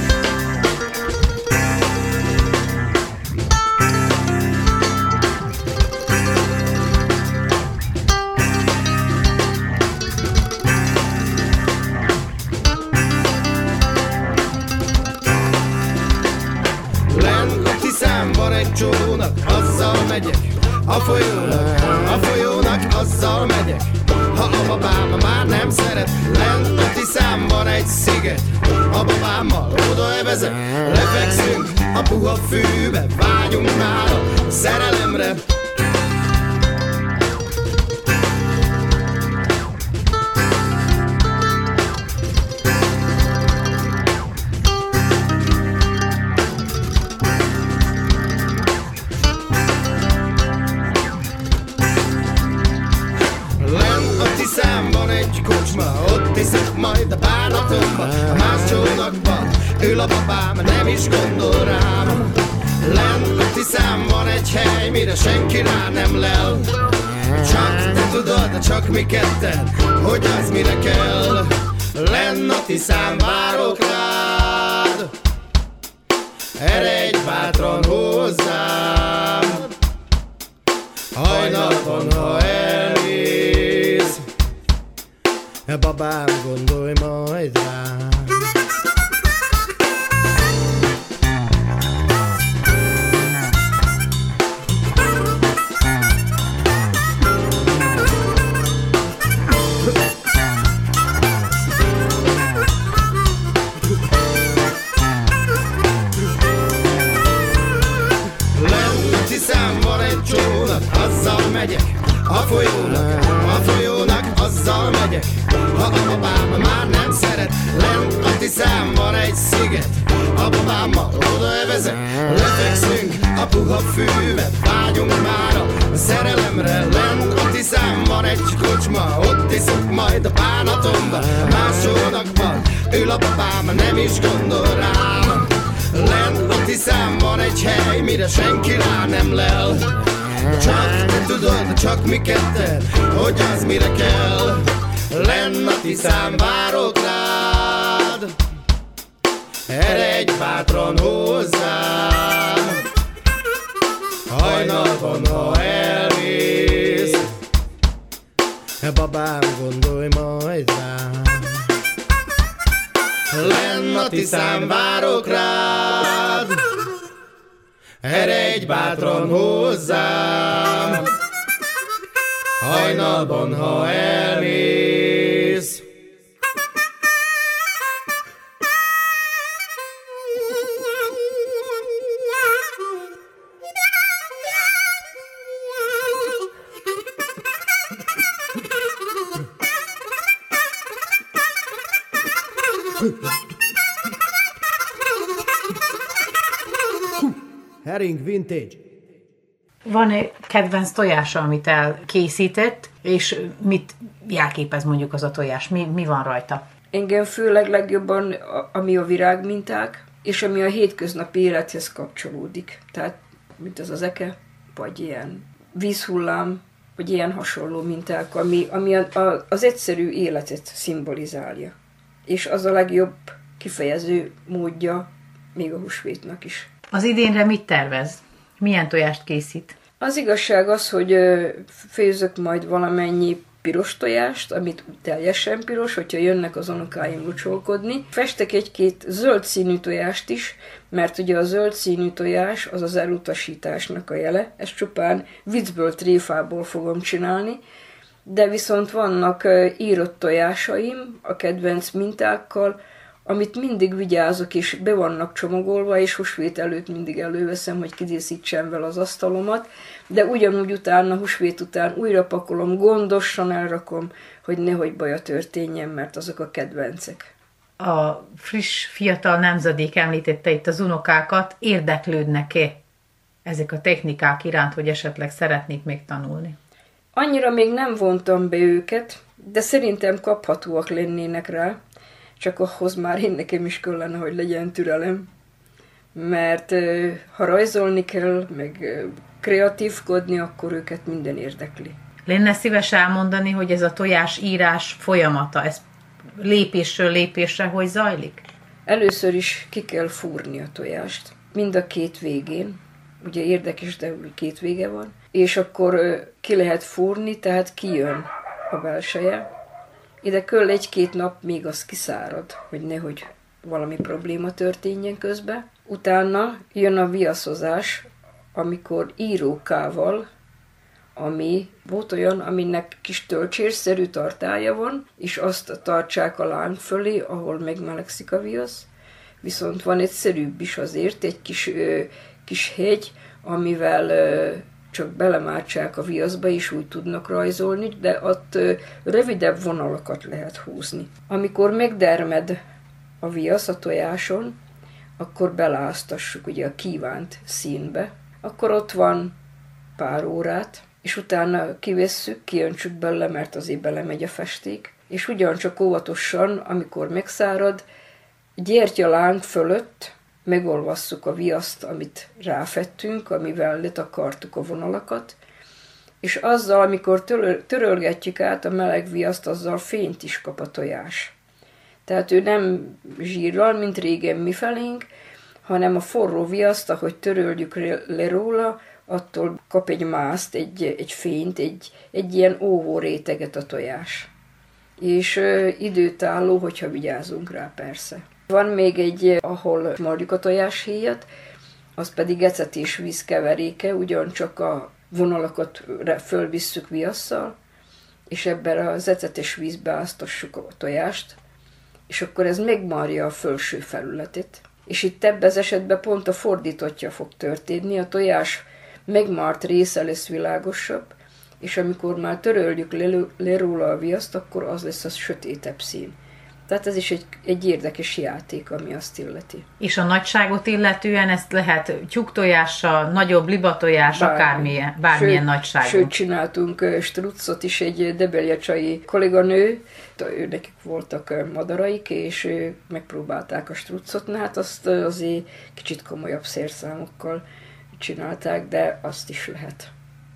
Csónak, azzal megyek, a folyónak, a folyónak, azzal megyek. Ha a babám már nem szeret, lent a Tiszán van egy sziget. A babámmal oda evezek, lefekszünk a puha fűbe, vágyunk már a szerelemre. Ott iszok majd a bánatomba, a más csónakban ül a babám, nem is gondol rám. Lent a Tiszán van egy hely, mire senki rá nem lel. Csak te tudod, csak mi ketten, hogy az mire kell. Lenn a Tiszán várok rád, eredj bátran hozzám, hajnalban, ha elmész, e babám, gondolj majd rám. Lenn a Tiszán van egy csónak, azzal megyek, a folyónak, a folyónak, azzal megyek. Ha a babám már nem szeret, lent a Tiszán van egy sziget. A babámmal oda evezek, lefekszünk a puha fűbe, vágyunk már a szerelemre. Lent a Tiszán van egy kocsma, ott iszok majd a bánatomba. Más csónakban ül a babám, nem is gondol rám. Lent a Tiszán van egy hely, mire senki rá nem lel. Csak te tudod, csak mi ketten, hogy az mire kell. Lenn a Tiszán várok rád, eredj bátran hozzám, hajnalban, ha elmész, e babám, gondolj majd rám. Lenn a Tiszán várok rád, eredj bátran hozzám, hajnalban, ha elmész. Hering vintage. Van-e kedvenc tojása, amit elkészített, és mit jelképez mondjuk az a tojás? Mi, mi van rajta? Engem főleg legjobban, ami a virágminták, és ami a hétköznapi élethez kapcsolódik. Tehát, mint az az eke, vagy ilyen vízhullám, vagy ilyen hasonló minták, ami, ami a, a, az egyszerű életet szimbolizálja. És az a legjobb kifejező módja még a húsvétnak is. Az idénre mit tervez? Milyen tojást készít? Az igazság az, hogy főzök majd valamennyi piros tojást, amit teljesen piros, hogyha jönnek az unokáim locsolkodni. Festek egy-két zöld színű tojást is, mert ugye a zöld színű tojás az az elutasításnak a jele. Ezt csupán viccből, tréfából fogom csinálni, de viszont vannak írott tojásaim a kedvenc mintákkal, amit mindig vigyázok, és be vannak csomagolva, és húsvét előtt mindig előveszem, hogy kidíszítsem vele az asztalomat, de ugyanúgy utána, húsvét után újra pakolom, gondosan elrakom, hogy nehogy baja történjen, mert azok a kedvencek. A friss, fiatal nemzedék említette itt az unokákat, érdeklődnek-e ezek a technikák iránt, hogy esetleg szeretnék még tanulni? Annyira még nem vontam be őket, de szerintem kaphatóak lennének rá, csak ahhoz már én nekem is kellene, hogy legyen türelem, mert ha rajzolni kell, meg kreatívkodni, akkor őket minden érdekli. Lenne szíves elmondani, hogy ez a tojásírás folyamata, ez lépésről lépésre hogy zajlik? Először is ki kell fúrni a tojást, mind a két végén, ugye érdekes, de két vége van, és akkor ki lehet fúrni, tehát kijön a belseje. Ide kell egy-két nap, még az kiszárad, hogy nehogy valami probléma történjen közben. Utána jön a viaszozás, amikor írókával, ami volt olyan, aminek kis tölcsérszerű tartálya van, és azt tartsák a láng fölé, ahol megmelegszik a viasz. Viszont van egy szerűbb is azért, egy kis, ö, kis hegy, amivel ö, csak belemártsák a viaszba, és úgy tudnak rajzolni, de ott ö, rövidebb vonalakat lehet húzni. Amikor megdermed a viasz a tojáson, akkor beláztassuk ugye a kívánt színbe. Akkor ott van pár órát, és utána kivesszük, kijöntsük bele, mert azért belemegy a festék, és ugyancsak óvatosan, amikor megszárad, gyertyaláng fölött megolvasszuk a viaszt, amit ráfettünk, amivel letakartuk a vonalakat, és azzal, amikor törölgetjük át a meleg viaszt, azzal fényt is kap a tojás. Tehát ő nem zsírral, mint régen mifelénk, hanem a forró viaszt, ahogy töröljük le róla, attól kap egy mászt, egy, egy fényt, egy, egy ilyen óvó réteget a tojás. És ö, időtálló, hogyha vigyázunk rá persze. Van még egy, ahol marjuk a tojáshéjat, az pedig ecetés víz keveréke, ugyancsak a vonalakat fölvisszük viasszal, és ebben az ecetes vízbe áztassuk a tojást, és akkor ez megmarja a felső felületet. És itt ebben az esetben pont a fordítottja fog történni, a tojás megmart része lesz világosabb, és amikor már töröljük le, le róla a viaszt, akkor az lesz a sötétebb szín. Tehát ez is egy, egy érdekes játék, ami azt illeti. És a nagyságot illetően ezt lehet tyúktojással, nagyobb libatojás, Bármi. akármilyen, bármilyen sőt, nagyságú. Sőt, csináltunk struccot is, egy debeljecsai kolléganő, ő nekik voltak madaraik, és megpróbálták a struccot, na hát azt azért kicsit komolyabb szerszámokkal csinálták, de azt is lehet.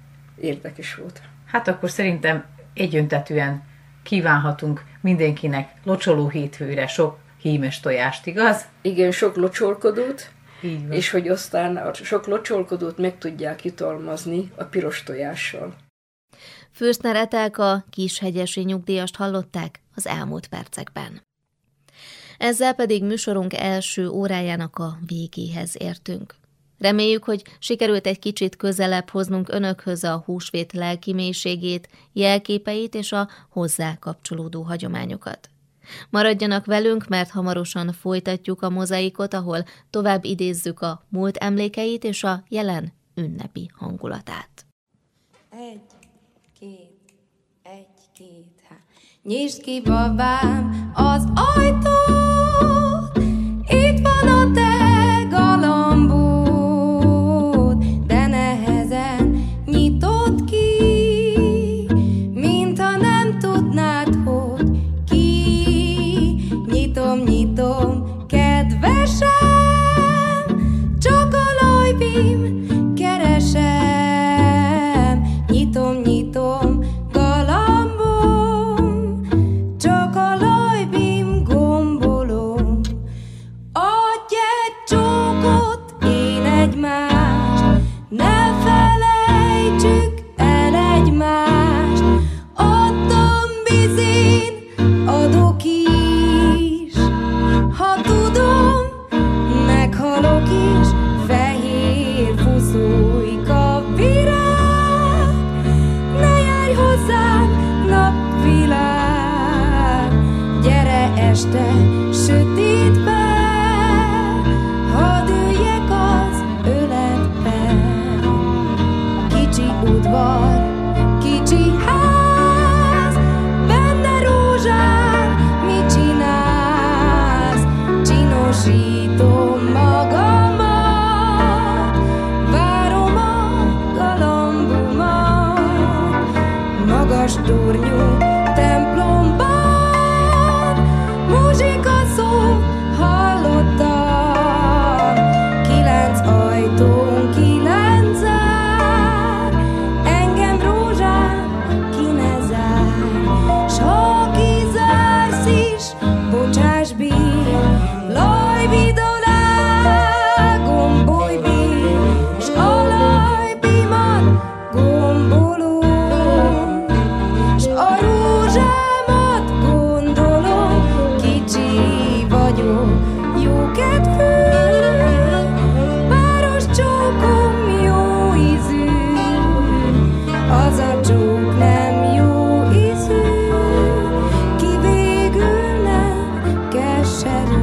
Érdekes volt. Hát akkor szerintem egyöntetűen kívánhatunk mindenkinek locsoló hétfőre sok hímes tojást, igaz? Igen, sok locsolkodót, és hogy aztán a sok locsolkodót meg tudják jutalmazni a piros tojással. Fürstner Etelka kishegyesi nyugdíjast hallották az elmúlt percekben. Ezzel pedig műsorunk első órájának a végéhez értünk. Reméljük, hogy sikerült egy kicsit közelebb hoznunk önökhöz a húsvét lelki mélységét, jelképeit és a hozzá kapcsolódó hagyományokat. Maradjanak velünk, mert hamarosan folytatjuk a mozaikot, ahol tovább idézzük a múlt emlékeit és a jelen ünnepi hangulatát. Egy, két, egy, két, há. Nyisd ki, babám, az ajtót, itt van a te galambod. Nyitom, kedvesem, csak a lajbim keresem. Nyitom, nyitom, galambom, csak a lajbim gombolom. udvar, kicsi ház, benne rózsám, mit csinálsz? Csinosítom magamat, várom a galambomat, magas tornyú templomban, muzsika szó hallottam, kilenc ajtón, kilenc zár, engem rózsám ki ne zár, s ha kizársz is, bocsáss bír, lajvidolá, gombolj bír, s alajbimat gombolom, s a rózsámat gondolom, kicsi vagyok, jó kedvű, páros csókom jó ízű, az a csók nem jó ízű, ki végül nem keserű.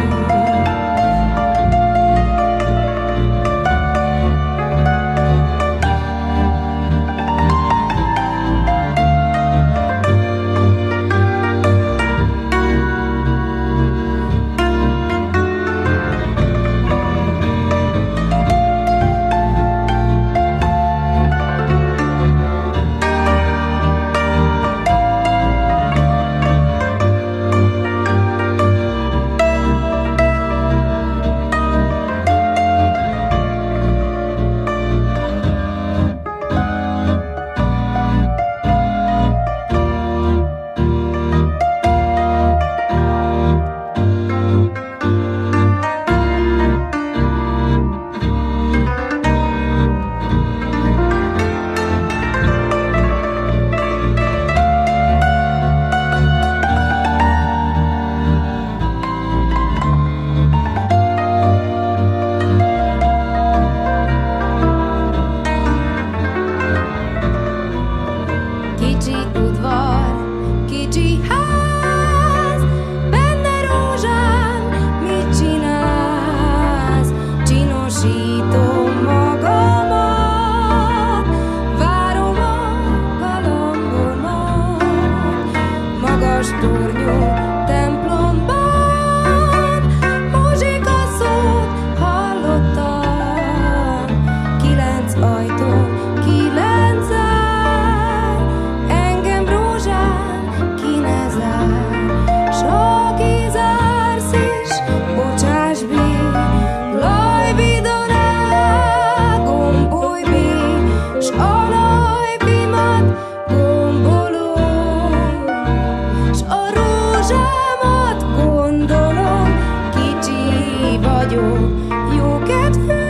Kicsi udvar, kicsi ház, benne rózsám, mit csinálsz? Csinosítom magamat, várom a galambomat, magas tornyú templomban, muzsika szót hallottam, kilenc ajtó, kilenc zár, engem rózsám ki ne zár, s ha kizársz is, bocsáss bír, lajvidolá, gombolj bír, s alajbimat gombolom, s a rózsámat gondolom, kicsi vagyok, jó kedvű,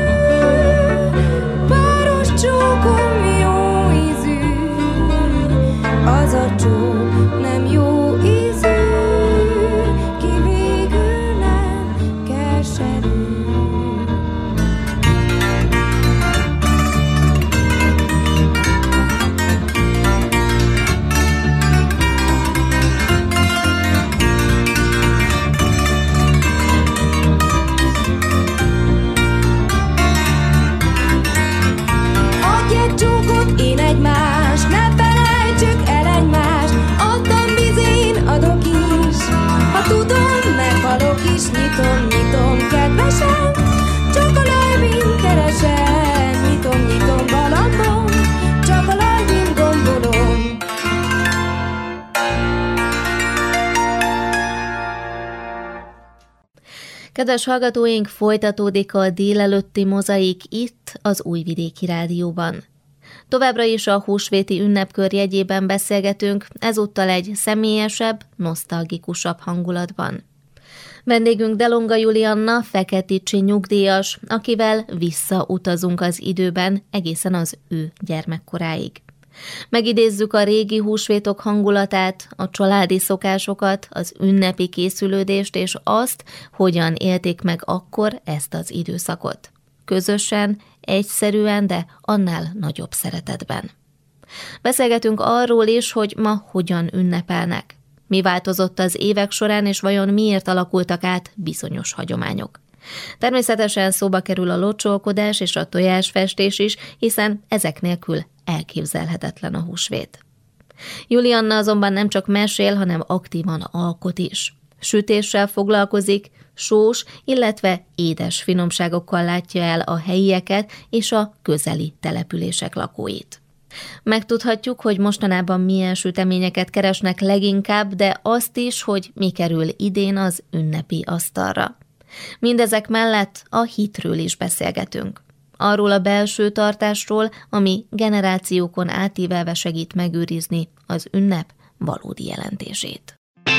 páros csókom jó ízű, az a csók nem jó ízű, ki végül nem keserű. Adj egy csókot, én egymást, ne felejtsük el egymást, adtam vizén, adok is, ha tudom, meghalok is, nyitom, nyitom, kedvesem, csak a lajbim keresem, nyitom, nyitom, galambom, csak a lajbim gombolom. Kedves hallgatóink, folytatódik a délelőtti mozaik itt, az Újvidéki Rádióban. Továbbra is a húsvéti ünnepkör jegyében beszélgetünk, ezúttal egy személyesebb, nosztalgikusabb hangulatban. Vendégünk Delonga Julianna, feketicsi nyugdíjas, akivel visszautazunk az időben egészen az ő gyermekkoráig. Megidézzük a régi húsvétok hangulatát, a családi szokásokat, az ünnepi készülődést és azt, hogyan élték meg akkor ezt az időszakot. Közösen, egyszerűen, de annál nagyobb szeretetben. Beszélgetünk arról is, hogy ma hogyan ünnepelnek. Mi változott az évek során, és vajon miért alakultak át bizonyos hagyományok. Természetesen szóba kerül a locsolkodás és a tojásfestés is, hiszen ezek nélkül elképzelhetetlen a húsvét. Julianna azonban nem csak mesél, hanem aktívan alkot is. Sütéssel foglalkozik, sós, illetve édes finomságokkal látja el a helyieket és a közeli települések lakóit. Megtudhatjuk, hogy mostanában milyen süteményeket keresnek leginkább, de azt is, hogy mi kerül idén az ünnepi asztalra. Mindezek mellett a hitről is beszélgetünk. Arról a belső tartásról, ami generációkon átívelve segít megőrizni az ünnep valódi jelentését.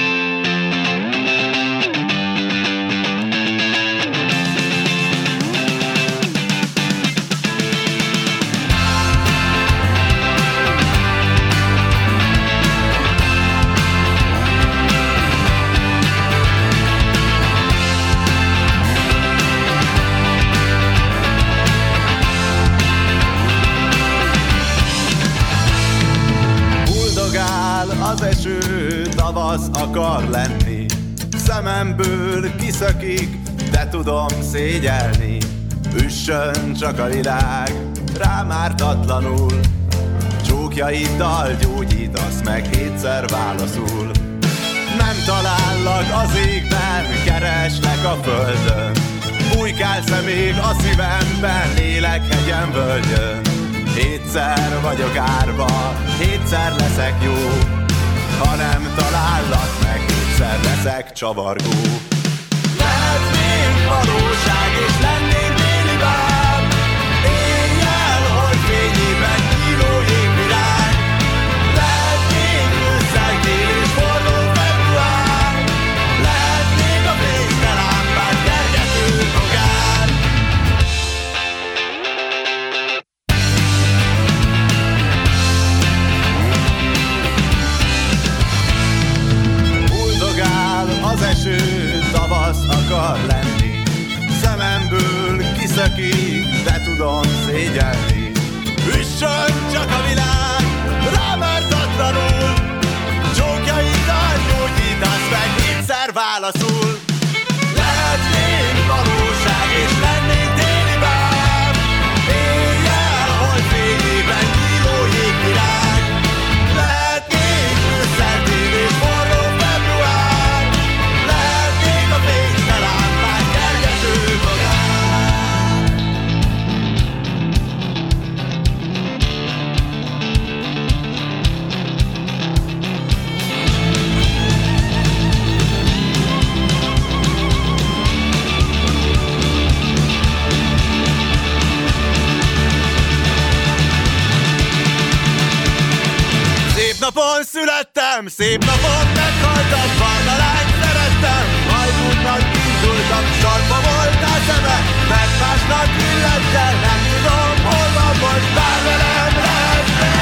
Az eső tavasz akar lenni, szememből kiszökik, de tudom szégyelni. Üssön csak a világ, rám ártatlanul, csókjaiddal gyógyítasz meg hétszer válaszul. Nem talállak az égben, kereslek a földön, bujkálsz még a szívemben, lélekhegyen völgyön. Hétszer vagyok árva, hétszer leszek jó, ha nem talállak meg, hétszer leszek csavargó. Lehetnénk valóság és lennénk déli báb, éjjel, hogy fényében nyíló jégvirág. Lehetnénk ősszel tél és forró február, lehetnénk a fészke lámpát kergető bogár. Az eső tavasz akar lenni, szememből kiszökik, de tudom szégyelni. Üssön csak a világ, rám ártatlanul, csókjaiddal gyógyítasz meg, hétszer válaszul. Lehetnénk valóság és lennénk téli báb, éjjel, hogy fényében nyíló jégvirág. Lehetnénk ősszel tél és forró február, lehetnénk a fészke lámpát kergető bogár. Szép napon születtem, szép napon meghaltam, barna lány szerettem, majd útnak indultam, sarkba voltál szeme, mert másnak illettel, nem tudom, hol van most, bár velem lehetnél.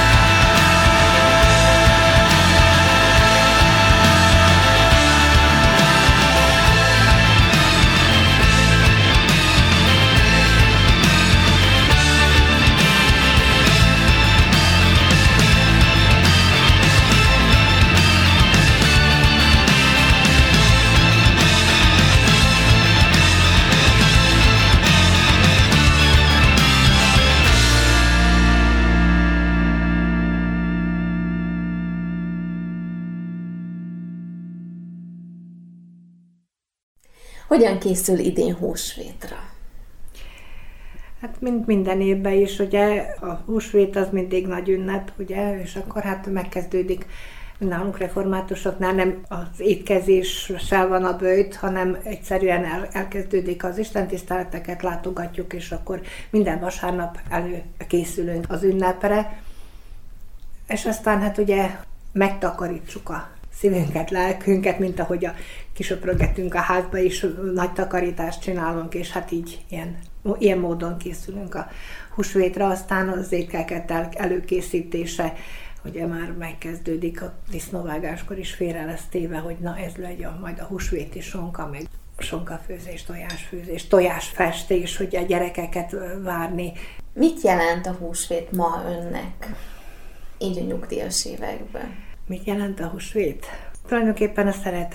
Hogyan készül idén húsvétra? Hát mint minden évben is, ugye a húsvét az mindig nagy ünnep, ugye, és akkor hát megkezdődik nálunk reformátusoknál nem az étkezéssel van a böjt, hanem egyszerűen el, elkezdődik az istentiszteleteket, látogatjuk, és akkor minden vasárnap előkészülünk az ünnepre, és aztán hát ugye megtakarítsuk a szívünket, lelkünket, mint ahogy a kisöprögetünk a házba is, nagy takarítást csinálunk, és hát így ilyen, ilyen módon készülünk a húsvétra, aztán az ételek előkészítése, ugye már megkezdődik a disznóvágáskor is félre lesz téve, hogy na ez legyen majd a húsvéti sonka, meg sonkafőzés, tojásfőzés, tojásfestés, hogy a gyerekeket várni. Mit jelent a húsvét ma önnek, így a nyugdíjas években? Mit jelent a húsvét? Tulajdonképpen a szeretet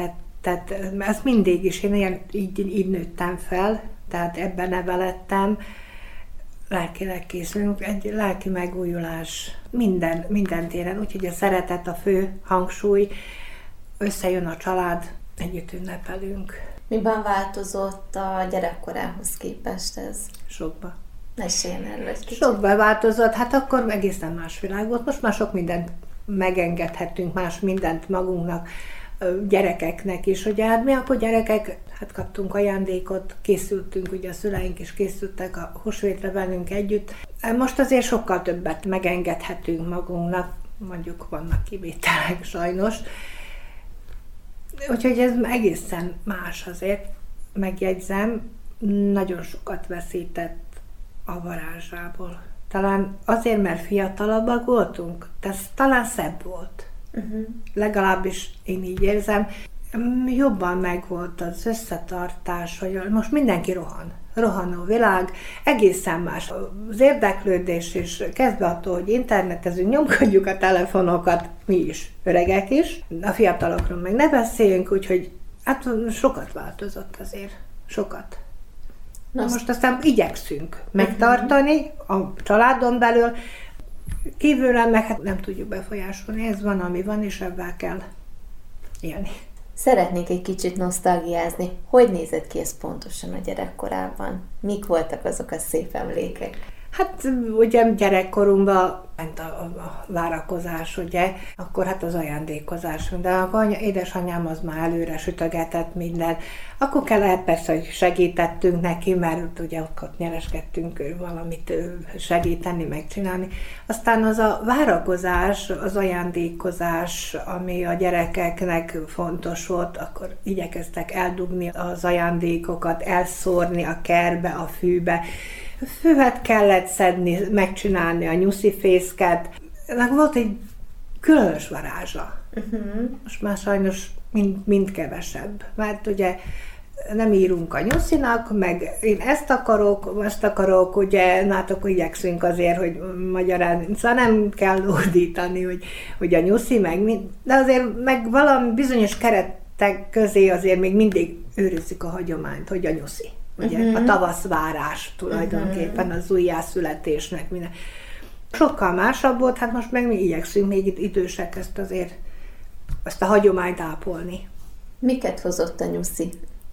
Tehát ez mindig is, én ilyen, így, így nőttem fel, tehát ebben nevelettem, lelkileg készülünk, egy lelki megújulás minden, minden téren, úgyhogy a szeretet a fő hangsúly, összejön a család, együtt ünnepelünk. Miben változott a gyerekkorához képest ez? Sokba. Meséljen erről egy kicsit. Sokba változott, hát akkor egészen más világ volt. Most már sok mindent megengedhetünk, más mindent magunknak, gyerekeknek is. Ugye hát mi akkor gyerekek, hát kaptunk ajándékot, készültünk, ugye a szüleink is készültek a húsvétre velünk együtt. Most azért sokkal többet megengedhetünk magunknak, mondjuk vannak kivételek sajnos. Úgyhogy ez egészen más azért, megjegyzem, nagyon sokat veszített a varázsából. Talán azért, mert fiatalabbak voltunk, de ez talán szebb volt. Uh-huh. Legalábbis én így érzem. Jobban megvolt az összetartás, hogy most mindenki rohan. Rohanó világ, egészen más. Az érdeklődés is kezdve attól, hogy internetezünk, nyomkodjuk a telefonokat, mi is, öregek is. A fiatalokról meg ne beszéljünk, úgyhogy hát sokat változott azért. Sokat. Na most aztán igyekszünk megtartani a családon belül, kívülre meg hát nem tudjuk befolyásolni, ez van, ami van, és ebben kell élni. Szeretnék egy kicsit nosztalgiázni. Hogy nézett ki ez pontosan a gyerekkorában? Mik voltak azok a szép emlékek? Hát ugye gyerekkorunkban ment a, a várakozás, ugye, akkor hát az ajándékozás, de a édesanyám az már előre sütögetett minden. Akkor kellett persze, hogy segítettünk neki, mert ugye ott nyereskedtünk valamit segíteni, megcsinálni. Aztán az a várakozás, az ajándékozás, ami a gyerekeknek fontos volt, akkor igyekeztek eldugni az ajándékokat, elszórni a kertbe, a fűbe. Fűvet kellett szedni, megcsinálni a nyuszifészket. Ennek volt egy különös varázsa. Uh-huh. Most már sajnos mind, mind kevesebb. Mert ugye nem írunk a nyuszinak, meg én ezt akarok, ezt akarok, ugye, hát akkor igyekszünk azért, hogy magyarán, szóval nem kell ordítani, hogy, hogy a nyuszi, meg mind, de azért meg valami bizonyos keretek közé azért még mindig őrizzük a hagyományt, hogy a nyuszi. Ugye, uh-huh. a tavaszvárás tulajdonképpen, az újjászületésnek minden. Sokkal másabb volt, hát most meg mi igyekszünk még itt idősek ezt azért, azt a hagyományt ápolni. Miket hozott a nyuszi?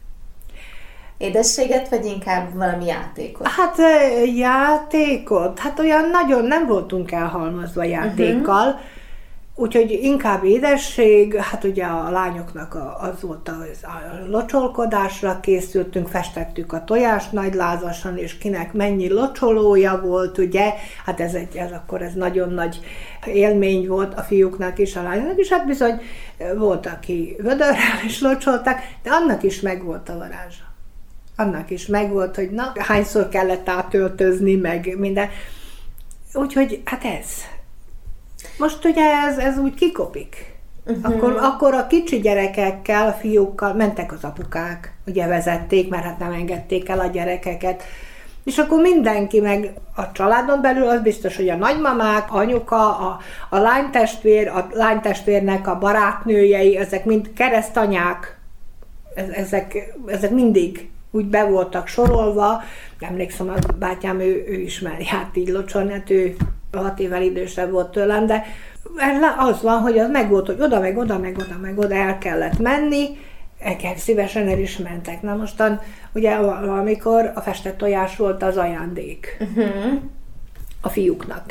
Édességet, vagy inkább valami játékot? Hát játékot, hát olyan nagyon nem voltunk elhalmazva játékkal, uh-huh. úgyhogy inkább édesség, hát ugye a lányoknak az volt a, a locsolkodásra készültünk, festettük a tojást nagylázasan, és kinek mennyi locsolója volt, ugye, hát ez, egy, ez akkor ez nagyon nagy élmény volt a fiúknak is, a lányoknak is, hát bizony volt, aki vödörrel is locsoltak, de annak is megvolt a varázsa. Annak is megvolt, hogy na, hányszor kellett átöltözni, meg minden. Úgyhogy hát ez. Most ugye ez, ez úgy kikopik. Uh-huh. Akkor, akkor a kicsi gyerekekkel, a fiúkkal mentek az apukák, ugye vezették, mert hát nem engedték el a gyerekeket. És akkor mindenki, meg a családon belül az biztos, hogy a nagymamák, anyuka, a, a lánytestvér, a lánytestvérnek a barátnőjei, ezek mind keresztanyák, ezek, ezek mindig úgy be voltak sorolva. Emlékszem, a bátyám, ő, ő ismer járt így locsolni, hát ő hat évvel idősebb volt tőlem, de az van, hogy az meg volt, hogy oda, meg oda, meg oda, meg oda el kellett menni, engem szívesen el is mentek. Na mostan, ugye amikor a festett tojás volt az ajándék uh-huh. a fiúknak.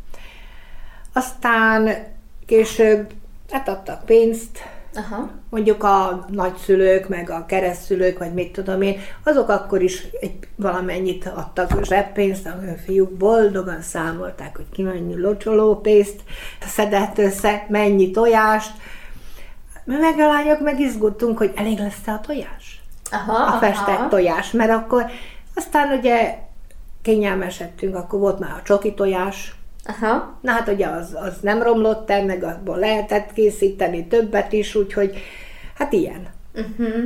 Aztán később hát adtak pénzt, aha. mondjuk a nagyszülők, meg a keresztszülők, vagy mit tudom én, azok akkor is egy valamennyit adtak zseppénzt, a fiúk boldogan számolták, hogy ki mennyi locsolópénzt szedett össze, mennyi tojást. Mi meg a lányok meg izgultunk, hogy elég lesz-e a tojás? Aha, a festett aha. tojás, mert akkor aztán ugye kényelmesedtünk, akkor volt már a csoki tojás. Aha. Na hát ugye az, az nem romlott el, meg abból lehetett készíteni többet is, úgyhogy hát ilyen. Uh-huh.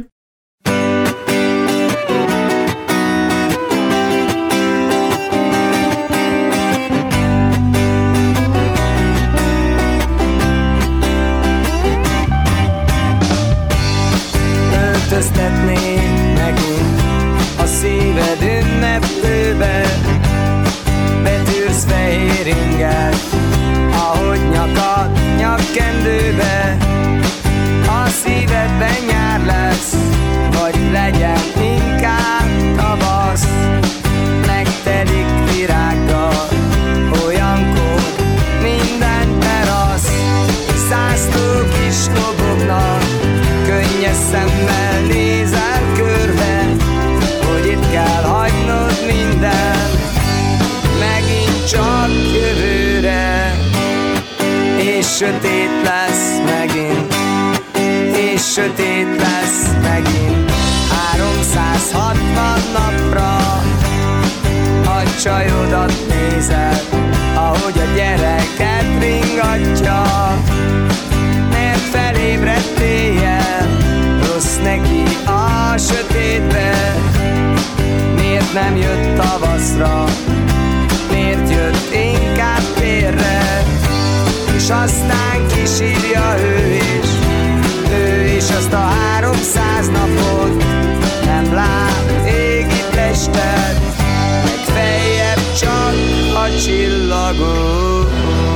ringet, ahogy nyakad nyakkendőbe, a szívedben nyár lesz, vagy legyen inkább tavasz, megtelik virággal, olyankor minden terasz, zászlók is lobognak, könnyes szemmel nézel körbe, hogy itt kell hagynod minden, megint csak jövőre, és sötét lesz megint, és sötét lesz megint, háromszázhatvan napra, a csajodat nézed, ahogy a gyereket ringatja, mert felébredt éjjel, rossz neki a sötétbe, miért nem jött tavaszra, miért jött inkább térre, és aztán kisírja ő is, ő is azt a háromszáz napot, nem lát égi testet, legfeljebb csak a csillagot.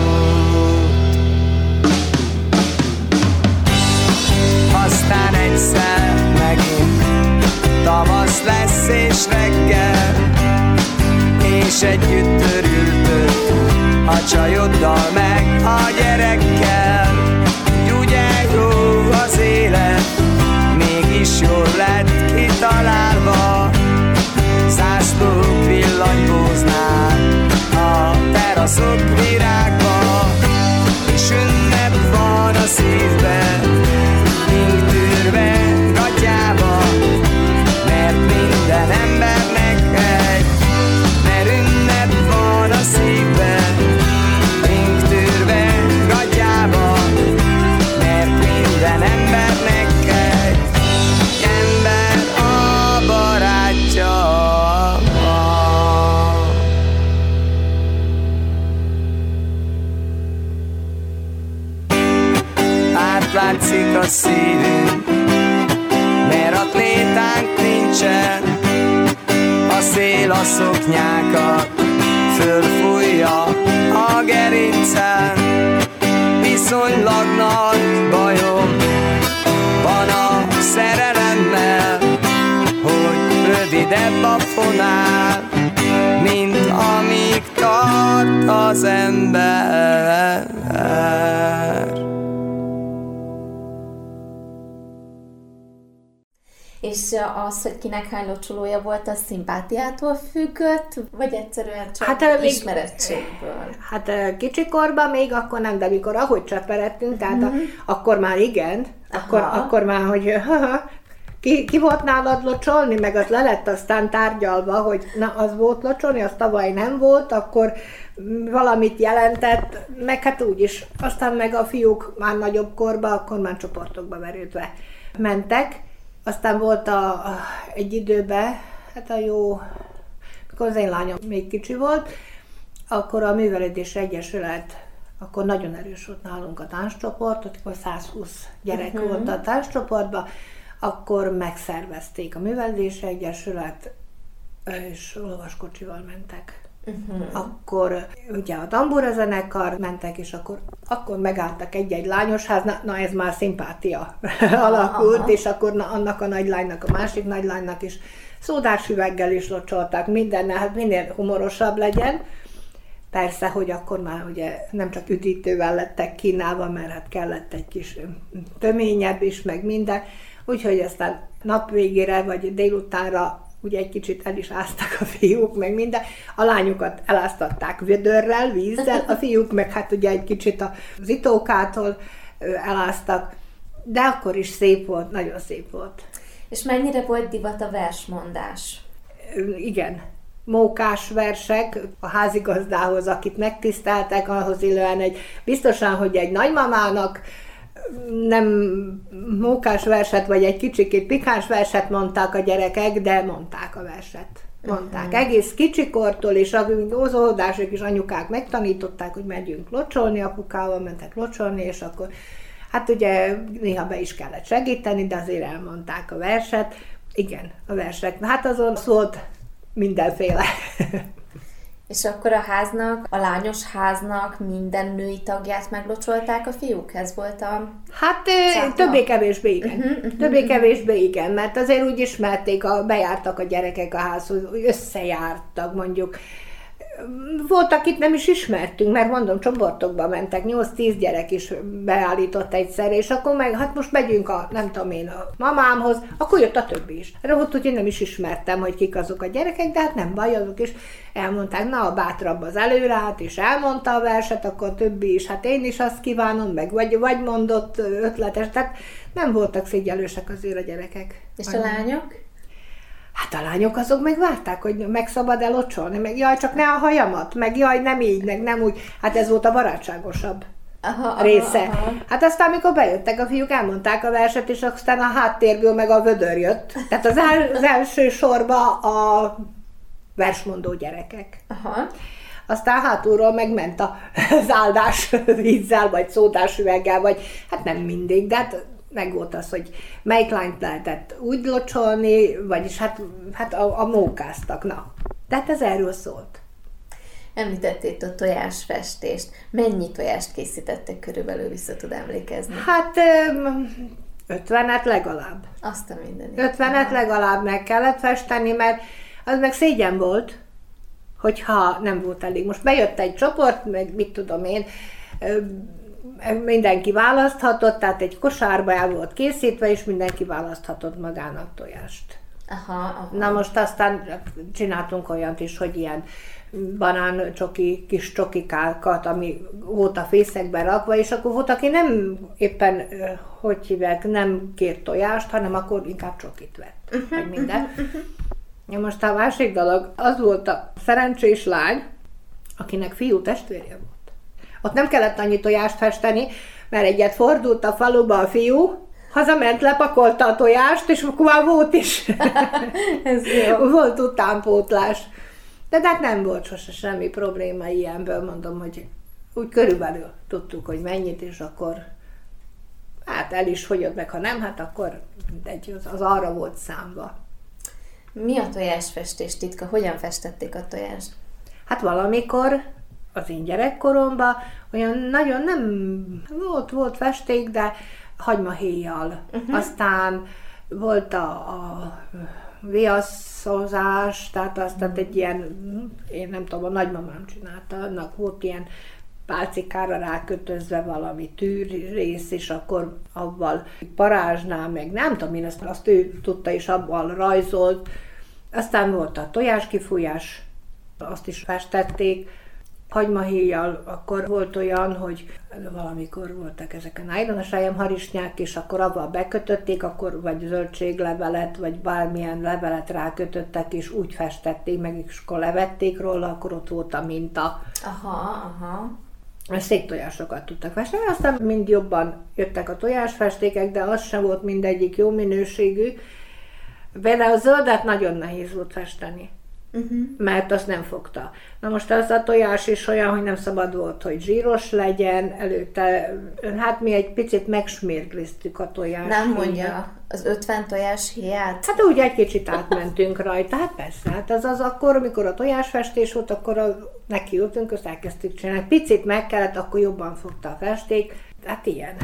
Aztán egyszer megint tavasz lesz és reggel, és együtt örültök a csajoddal meg a gyerekkel. Ugye jó az élet, mégis jól lett kitalálva, zászlók villanyóznál a teraszok virágba, és ünnep van a szívbe, mink tűrve gatyába, mert minden embernek egy, mert ünnep van a szívbe, mink tűrve gatyába, mert minden embernek egy, ember a barátja. Átlátszik a szívünk, mert atlétánk nincsen, a szél a szoknyákat fölfújja a gerincen, viszonylag nagy bajom van a szerelemmel, hogy rövidebb a fonál, mint amíg tart az ember. És az, hogy kinek hány locsolója volt, az szimpátiától függött, vagy egyszerűen csak hát, ismerettségből? Hát kicsikorban még akkor nem, de mikor ahogy cseperedtünk, tehát mm-hmm. a, akkor már igen, akkor, akkor már, hogy haha, ki, ki volt nálad locsolni, meg az le lett aztán tárgyalva, hogy na, az volt locsolni, az tavaly nem volt, akkor valamit jelentett, meg hát úgyis. Aztán meg a fiúk már nagyobb korba, akkor már csoportokba merültve mentek. Aztán volt a, a, egy időben, hát a jó, mikor az én lányom még kicsi volt, akkor a Művelődési Egyesület, akkor nagyon erős volt nálunk a tánccsoport, akkor százhúsz gyerek uh-huh. volt a tánccsoportban, akkor megszervezték a Művelődési Egyesület, és olvaskocsival mentek. Uh-huh. Akkor ugye a tambura zenekar mentek, és akkor, akkor megálltak egy-egy lányosház, na, na ez már szimpátia alakult, aha. És akkor na, annak a nagy lánynak, a másik nagy lánynak is szódás üveggel is locsolták, mindennel, hát minél humorosabb legyen. Persze, hogy akkor már ugye nem csak üdítővel lettek kínálva, mert hát kellett egy kis töményebb is, meg minden. Úgyhogy aztán nap végére, vagy délutánra ugye egy kicsit el is áztak a fiúk, meg minden. A lányokat eláztatták vödörrel, vízzel, a fiúk meg hát ugye egy kicsit az itókától eláztak, de akkor is szép volt, nagyon szép volt. És mennyire volt divat a versmondás? Igen. Mókás versek a házigazdához, akit megtiszteltek, ahhoz illően egy, biztosan, hogy egy nagymamának nem mókás verset, vagy egy kicsikét pikáns verset mondták a gyerekek, de mondták a verset. Mondták. Uh-huh. Egész kicsikortól, és az óvodások is anyukák megtanították, hogy megyünk locsolni, apukával mentek locsolni, és akkor hát ugye néha be is kellett segíteni, de azért elmondták a verset. Igen, a versek. Hát azon szólt mindenféle. És akkor a háznak, a lányos háznak minden női tagját meglocsolták a fiúk? Ez volt a... Hát többé-kevésbé igen. Uh-huh, uh-huh, többé-kevésbé igen, mert azért úgy ismerték, a, bejártak a gyerekek a házhoz, összejártak mondjuk. Volt, akit nem is ismertünk, mert mondom, csoportokba mentek, nyolc-tíz gyerek is beállított egyszerre, és akkor meg, hát most megyünk a, nem tudom én, a mamámhoz, akkor jött a többi is. Erre volt, hogy én nem is ismertem, hogy kik azok a gyerekek, de hát nem baj, azok is elmondták, na a bátrabb az előre állt, és elmondta a verset, akkor a többi is, hát én is azt kívánom, meg vagy, vagy mondott ötletes, tehát nem voltak szégyellősek azért a gyerekek. És a lányok? Hát a lányok azok meg várták, hogy meg szabad elocsolni, meg jaj, csak ne a hajamat, meg jaj, nem így, meg nem úgy. Hát ez volt a barátságosabb aha, része. Aha, aha. Hát aztán, amikor bejöttek a fiúk, elmondták a verset, és aztán a háttérből meg a vödör jött. Tehát az, el, az első sorba a versmondó gyerekek. Aha. Aztán hátulról megment az áldás vízzel, vagy szódás üveggel, vagy hát nem mindig, de hát meg volt az, hogy melyik lányt lehetett úgy locsolni, vagyis hát, hát a, a mókáztak, na. Tehát ez erről szólt. Említették a tojásfestést. Mennyi tojást készítettek körülbelül, vissza tud emlékezni? Hát ötvenet legalább. Azt a mindenit. ötvenet legalább meg kellett festeni, mert az meg szégyen volt, hogyha nem volt elég. Most bejött egy csoport, meg mit tudom én, mindenki választhatott, tehát egy kosárba el volt készítve, és mindenki választhatott magának tojást. Aha, aha. Na most aztán csináltunk olyant is, hogy ilyen banán csoki, kis csokikákat, ami volt a fészekben rakva, és akkor volt, aki nem éppen, hogy hívják, nem kért tojást, hanem akkor inkább csokit vett, uh-huh, meg minden. Uh-huh, uh-huh. Most a másik dolog, az volt a szerencsés lány, akinek fiú testvérje volt. Ott nem kellett annyi tojást festeni, mert egyet fordult a faluba a fiú, hazament, lepakolta a tojást, és akkor már volt is. Ez jó. Volt utánpótlás. De hát nem volt sose semmi probléma ilyenből, mondom, hogy úgy körülbelül tudtuk, hogy mennyit, és akkor hát el is fogyott meg, ha nem, hát akkor mindegy, az, az arra volt számva. Mi a tojásfestés titka? Hogyan festették a tojást? Hát valamikor az én gyerekkoromban olyan nagyon nem volt, volt festék, de hagymahéjjal. Uh-huh. Aztán volt a, a viaszozás, tehát aztán egy ilyen, én nem tudom, a nagymamám csinálta, annak volt ilyen pálcikára rákötözve valami tűrész, és akkor avval parázsnál, meg nem tudom én, azt, azt ő tudta, és abban rajzolt. Aztán volt a tojáskifújás, azt is festették, hagymahéjjal. Akkor volt olyan, hogy valamikor voltak ezek a nájlonos harisnyák, és akkor avval bekötötték, akkor vagy zöldséglevelet, vagy bármilyen levelet rákötöttek, és úgy festették meg, és akkor levették róla, akkor ott volt a minta. Aha, aha. Szép tojásokat tudtak festeni, aztán mind jobban jöttek a tojásfestékek, de az sem volt mindegyik jó minőségű. Például a zöldet nagyon nehéz volt festeni. Uh-huh. Mert azt nem fogta. Na most az a tojás is olyan, hogy nem szabad volt, hogy zsíros legyen, előtte, hát mi egy picit megsmérgliztük a tojást. Nem mondja az ötven tojás héját? Hát úgy egy kicsit átmentünk rajta, hát persze, hát az az akkor, amikor a tojásfestés volt, akkor a, nekiültünk, azt elkezdtük csinálni. Picit meg kellett, akkor jobban fogta a festék, hát ilyen.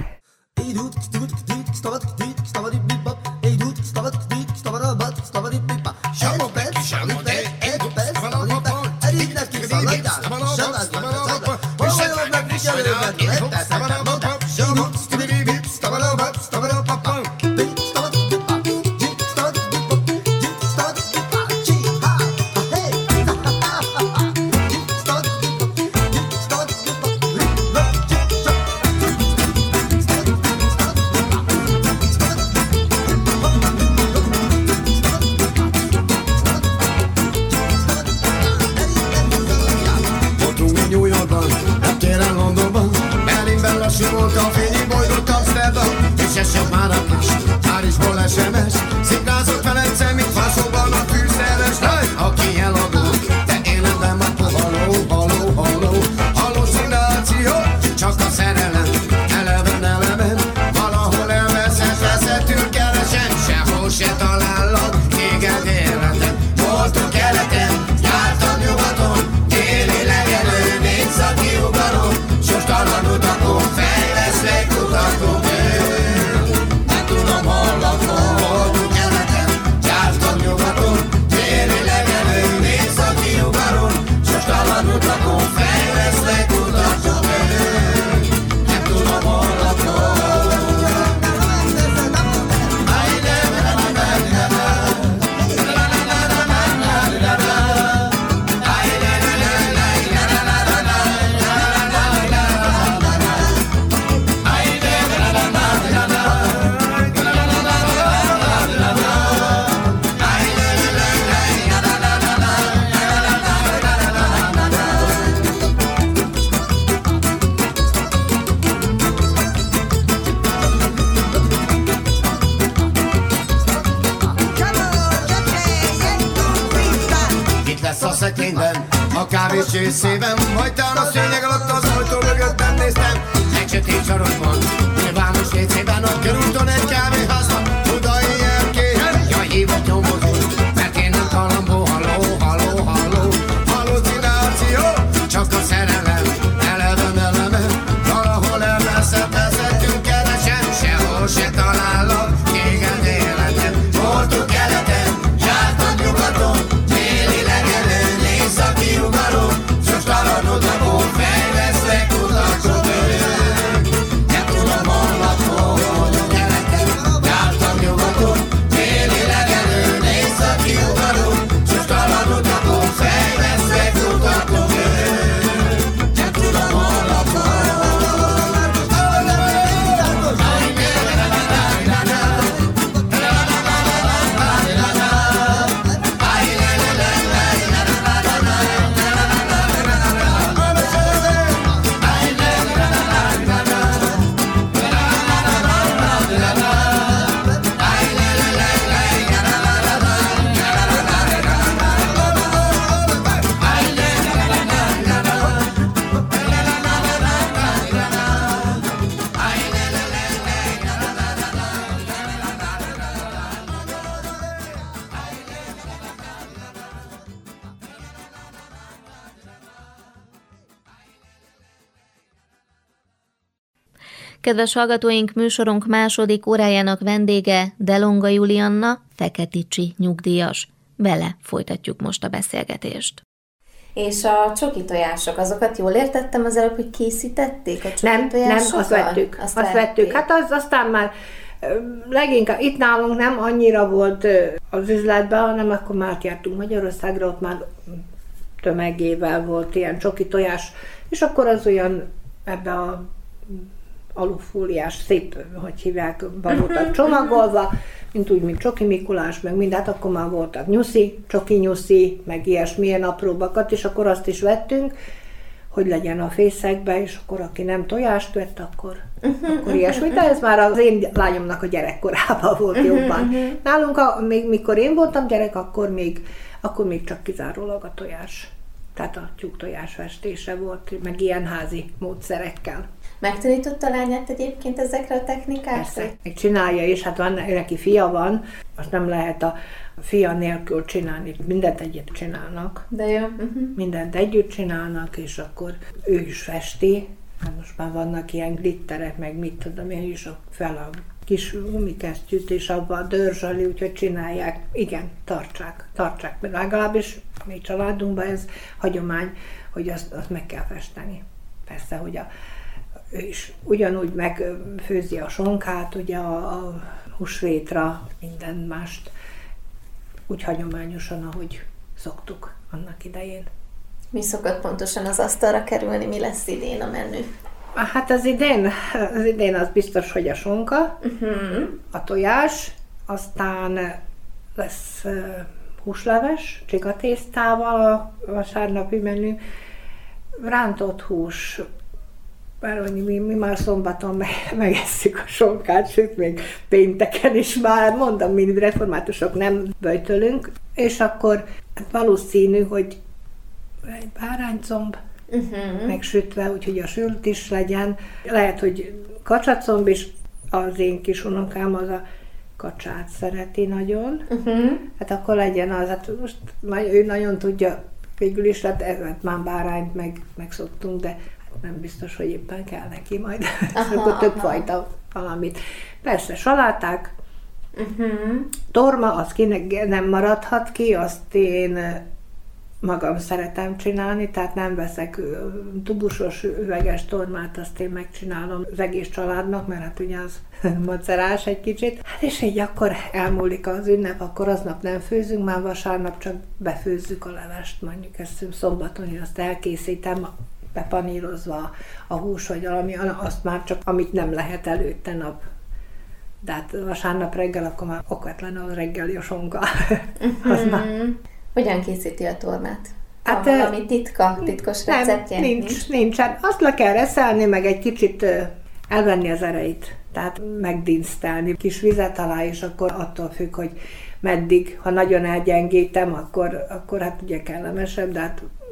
Voltunk keleten, jártam nyugaton, délen csészében, hagytán a szőnyeg alatt az ajtó mögött nem néztem. Egy sötét sarokban, nyilvános vécében, a körúton egy kávéházban, budai erkélyen, jaj, hívott nyomozó, mert én nem talambó, halló, halló, halló, hallucináció, csak a szerelem, eleven elemen, valahol elveszett, vezetünk, keresem, sehol se találok, téged életem, voltunk keleten, jártam nyugaton, téli legelőn, északi ugaron, sos talanod a bó, fejvesztek, kutakot ölőn, nem tudom honnak, hol keleten, jártam nyugaton, téli legelőn, északi ugaron, sos talanod a bó, fejvesztek, kutakot ölőn, nem tudom honnak, hol Kedves hallgatóink, műsorunk második órájának vendége Delonga Julianna, Feketicsi nyugdíjas. Vele folytatjuk most a beszélgetést. És a csoki tojások, azokat jól értettem az előbb, hogy készítették a csoki Nem, nem, azt vettük. Azt, azt vettük. Hát az, aztán már leginkább itt nálunk nem annyira volt az üzletben, hanem akkor már jártunk Magyarországra, ott már tömegével volt ilyen csoki tojás, és akkor az olyan ebbe a alufóliás, szép, hogy hívják, be voltak csomagolva, mint úgy, mint Csoki Mikulás, meg mindent, akkor már voltak nyuszi, csoki nyuszi, meg ilyesmilyen apróbakat, és akkor azt is vettünk, hogy legyen a fészekbe, és akkor aki nem tojást vett, akkor, akkor ilyesmi. De ez már az én lányomnak a gyerekkorában volt jobban. Nálunk, a, még mikor én voltam gyerek, akkor még, akkor még csak kizárólag a tojás. Tehát a tyúktojás festése volt, meg ilyen házi módszerekkel. Megtanította a lányát egyébként ezekre a technikákra? Persze, meg csinálja is, hát van, neki fia van, azt nem lehet a fia nélkül csinálni, mindent együtt csinálnak. De jó. Uh-huh. Mindent együtt csinálnak, és akkor ő is festi, hát most már vannak ilyen glitterek, meg mit tudom én is, fel a kis gumikesztyűt, és abban dörzsöli, úgyhogy csinálják. Igen, tartsák, tartsák. Mert legalábbis a mi családunkban ez hagyomány, hogy azt, azt meg kell festeni. Persze, hogy a ő is ugyanúgy megfőzi a sonkát, ugye a, a húsvétra, minden mást, úgy hagyományosan, ahogy szoktuk annak idején. Mi szokott pontosan az asztalra kerülni, mi lesz idén a menü? Hát az idén, az idén az biztos, hogy a sonka, uh-huh. a tojás, aztán lesz uh, húsleves, csigatésztával a vasárnapi menü, rántott hús, mert mi, mi már szombaton meg, megesszük a sonkát, sőt még pénteken is már, mondom, mi reformátusok nem böjtölünk, és akkor valószínű, hogy egy báránycomb, uh-huh. megsütve, úgyhogy a sült is legyen. Lehet, hogy kacsacomb is, az én kis unokám az a kacsát szereti nagyon, uh-huh. hát akkor legyen az, hát most ő nagyon tudja, végül is, hát, hát már bárányt meg, megszoktunk, de nem biztos, hogy éppen kell neki majd. Akkor több aha. fajta valamit. Persze saláták, uh-huh. torma, az kinek nem maradhat ki, azt én magam szeretem csinálni, tehát nem veszek tubusos üveges tormát, azt én megcsinálom az egész családnak, mert hát ugye az macerás egy kicsit. Hát és így akkor elmúlik az ünnep, akkor aznap nem főzünk, már vasárnap csak befőzzük a levest, mondjuk ezt szombaton, én azt elkészítem, bepanírozva a hús, vagy valami, azt már csak, amit nem lehet előtte nap. De hát vasárnap reggel, akkor már okvetlen a reggeli a sonka. Uh-huh. már... Hogyan készíti a tormát? Hát, van valami titka, titkos receptje? Nem, nincs, nincsen. Azt le kell reszelni, meg egy kicsit elvenni az erejét. Tehát megdinsztelni. Kis vizet alá, és akkor attól függ, hogy meddig. Ha nagyon elgyengítem, akkor, akkor hát ugye kellemesebb, de hát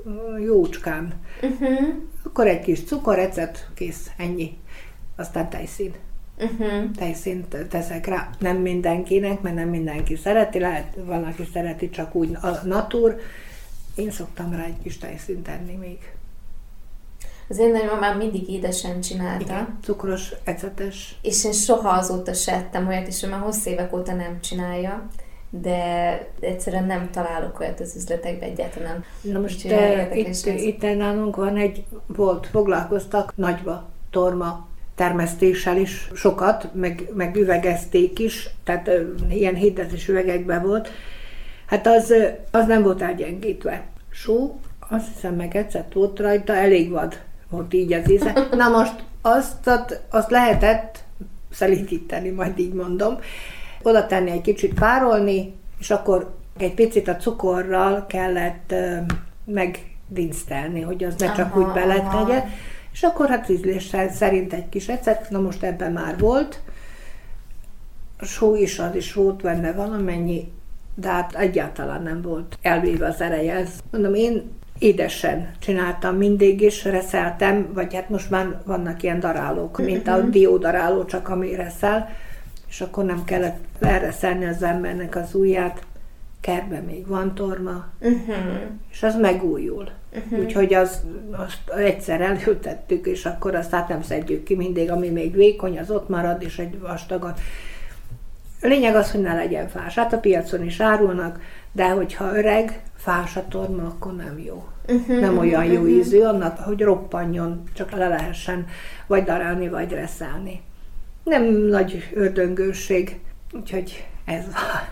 jócskán. Uh-huh. Akkor egy kis cukorrecet, kész, ennyi. Aztán tejszín. Uh-huh. Tejszínt teszek rá. Nem mindenkinek, mert nem mindenki szereti, lehet, van, aki szereti csak úgy a natur. Én szoktam rá egy kis tejszínt tenni még. Az én nagymamám mindig édesen csinálta. Igen, cukros, ecetes. És én soha azóta se ettem olyat, és ő már hosszú évek óta nem csinálja, de egyszerűen nem találok olyat az üzletekben egyáltalán. Na most uh, itt, itt nálunk van egy, volt, foglalkoztak nagyba, torma termesztéssel is sokat, meg, meg üvegezték is, tehát uh, ilyen hirdetős üvegekben volt. Hát az, az nem volt elgyengítve. Só, azt hiszem meg ecet volt rajta, elég vad volt így az íze. Na most azt, azt lehetett szelídíteni, majd így mondom, oda tenni egy kicsit párolni, és akkor egy picit a cukorral kellett uh, megdinsztelni, hogy az ne csak aha, úgy beletegye, és akkor hát ízléssel szerint egy kis ecet, na most ebben már volt, a só is, az is volt benne valamennyi, de hát egyáltalán nem volt elvéve az ereje. Ez, mondom, én édesen csináltam mindig is, reszeltem, vagy hát most már vannak ilyen darálók, mint a diódaráló, csak ami reszel, és akkor nem kellett lereszelni az embernek az ujját. Kertben még van torma, uh-huh. és az megújul. Uh-huh. Úgyhogy az, azt egyszer elültettük, és akkor azt hát nem szedjük ki mindig, ami még vékony, az ott marad, és egy vastagon. A lényeg az, hogy ne legyen fás. Hát a piacon is árulnak, de hogyha öreg, fás a torma, akkor nem jó. Uh-huh. Nem olyan jó uh-huh. ízű, annak, hogy roppanjon, csak le lehessen vagy darálni, vagy reszelni. Nem nagy ördöngőség, úgyhogy ez van.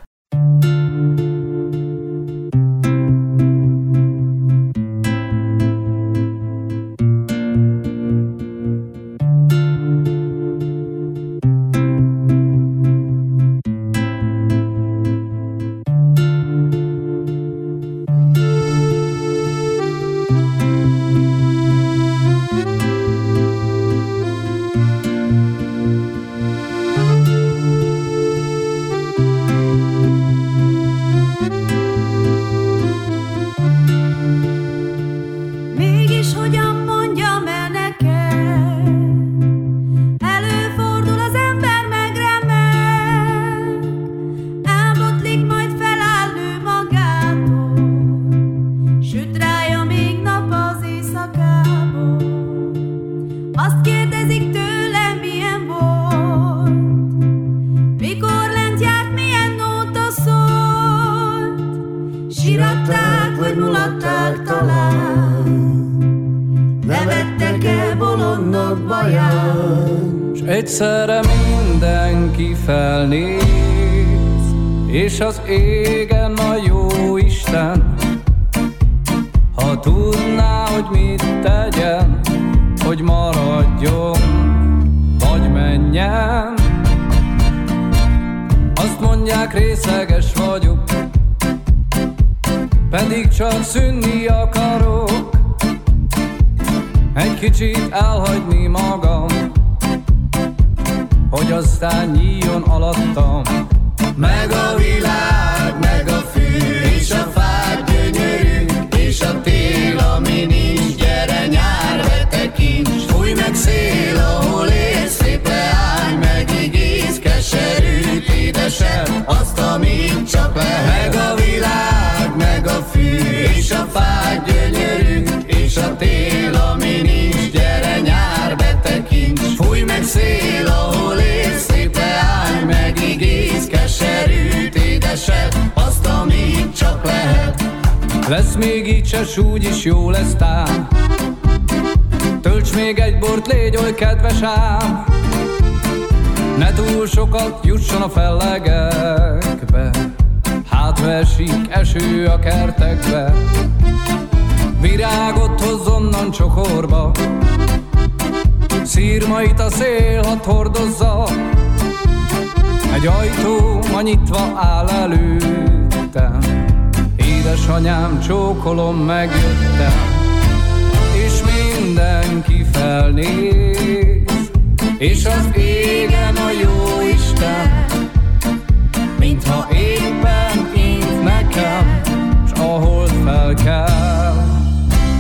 Egyszerre mindenki felnéz, és az égen a jó Isten, ha tudná, hogy mit tegyen, hogy maradjon, vagy menjen. Azt mondják, részeges vagyok, pedig csak szűnni akarok, egy kicsit elhagyni magam, hogy aztán nyíljon alattam. Meg a világ, meg a fű, és a fák gyönyörű, és a tél, ami nincs, gyere nyárbe tekints. Fújj meg szél, ahol élsz, szép leány, meg igéz, keserűt, édeset, azt, amit csak lehet. Meg a világ, meg a fű, és a fák gyönyörű, és a tél, ami nincs, gyere nyárbe tekints. Fújj meg szél, ahol élsz, szép leány, meg igéz, keserűt, édeset, azt, amit csak lehet. Lesz még így se, s úgy is jó lesz tám. Tölts még egy bort, légy oly kedves ám. Ne túl sokat jusson a fellegekbe, hátra esik eső a kertekbe. Virágot hozz onnan csokorba, szírmait a szél hadd hordozza. Egy ajtó ma nyitva áll előttem, édesanyám, csókolom, megjöttem. És mindenki felnéz, és az égen a jó Isten, mintha éppen int nekem, s a hold felkel.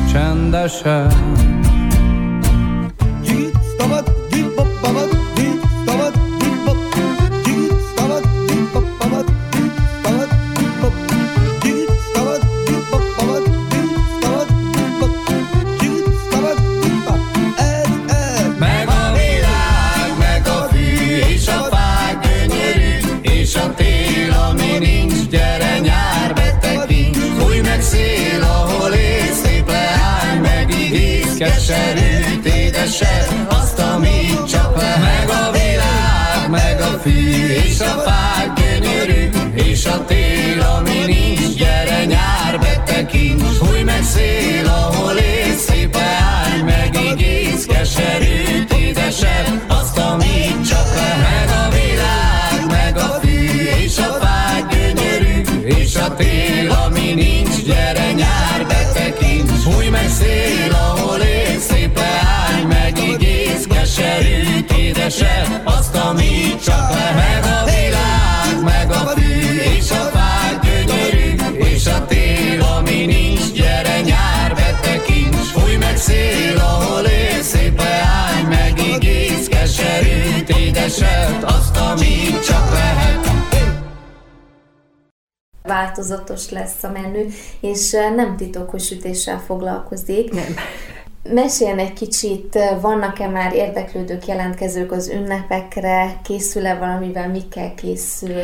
édeset, azt, amit csak lehet. Meg a világ, meg a fű, és a fák gyönyörű, és a tél, ami nincs, gyere nyár, betekints. Fújj meg szél, ahol élsz, szépen állj meg, igész, keserűt, édeset, azt, amit csak lehet. Meg a világ, meg a fű, és a fák gyönyörű, és a tél, ami nincs, gyere nyár, betekints. Fújj meg szél, ahol élsz, szépen állj meg, igész, keserűt, édeset, azt, amit csak lehet. Meg a világ, meg a fű, és a fák gyönyörű, és a tél, ami nincs, gyere nyár, betekints. Fújj meg szél, ahol élsz, szépen állj meg, igész, keserűt, édeset, azt, amit csak lehet. Változatos lesz a menü, és nem titok, hogy sütéssel foglalkozik. Nem. Meséljen egy kicsit, vannak-e már érdeklődők, jelentkezők az ünnepekre, készül-e valamivel, mikkel készül?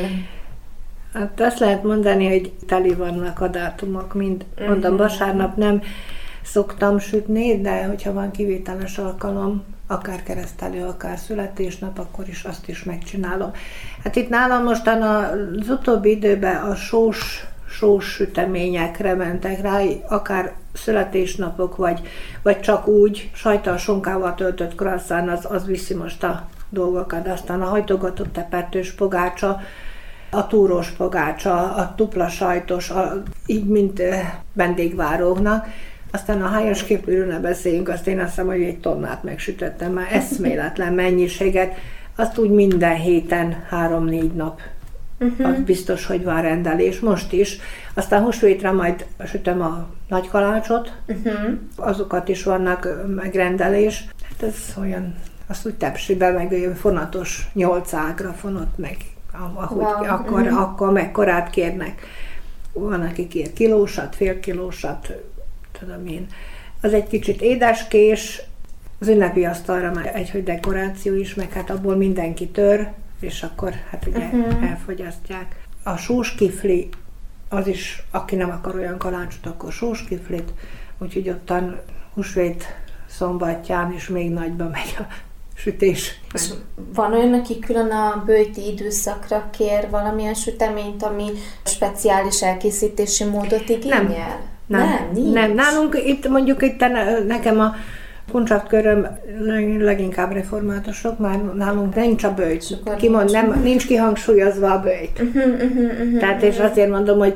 Hát azt lehet mondani, hogy teli vannak a dátumok, mint mondom, vasárnap nem szoktam sütni, de hogyha van kivételes alkalom, akár keresztelő, akár születésnap, akkor is azt is megcsinálom. Hát itt nálam mostan az utóbbi időben a sós, sós süteményekre mentek rá, akár születésnapok, vagy, vagy csak úgy, sajttal, sonkával töltött croissant, az, az viszi most a dolgokat. Aztán a hajtogatott tepertős pogácsa, a túrós pogácsa, a dupla sajtos, a, így mint vendégváróknak. Aztán a hájas képűről ne beszéljünk, azt én azt hiszem, hogy egy tonnát megsütöttem már, eszméletlen mennyiséget. Azt úgy minden héten, három-négy nap. Uh-huh. Az biztos, hogy van rendelés, most is. Aztán húsvétre majd sütöm a nagy kalácsot, uh-huh. azokat is vannak megrendelés. Hát ez olyan, azt úgy tepsibe, meg olyan fonatos, nyolc ágra fonott meg, ahogy wow. akkor, uh-huh. akkor mekkorát kérnek. Van, aki kér kilósat, fél kilósat, tudom én. Az egy kicsit édeskés, az ünnepi asztalra már egyhogy dekoráció is, meg hát abból mindenki tör, és akkor hát ugye uh-huh. elfogyasztják. A sós kifli, az is, aki nem akar olyan kalácsot, akkor sós kiflit, úgyhogy ottan húsvét szombatján is még nagyba megy a sütés. És van olyan, aki külön a böjti időszakra kér valamilyen süteményt, ami speciális elkészítési módot igényel? Nem, nem, nem, nincs. nem. Nálunk itt mondjuk itt nekem a kuncsaftköröm leginkább reformátusok, már nálunk nincs a böjt. Kimond, nem, nincs kihangsúlyozva a böjt. Uh-huh, uh-huh, uh-huh, Tehát és azért mondom, hogy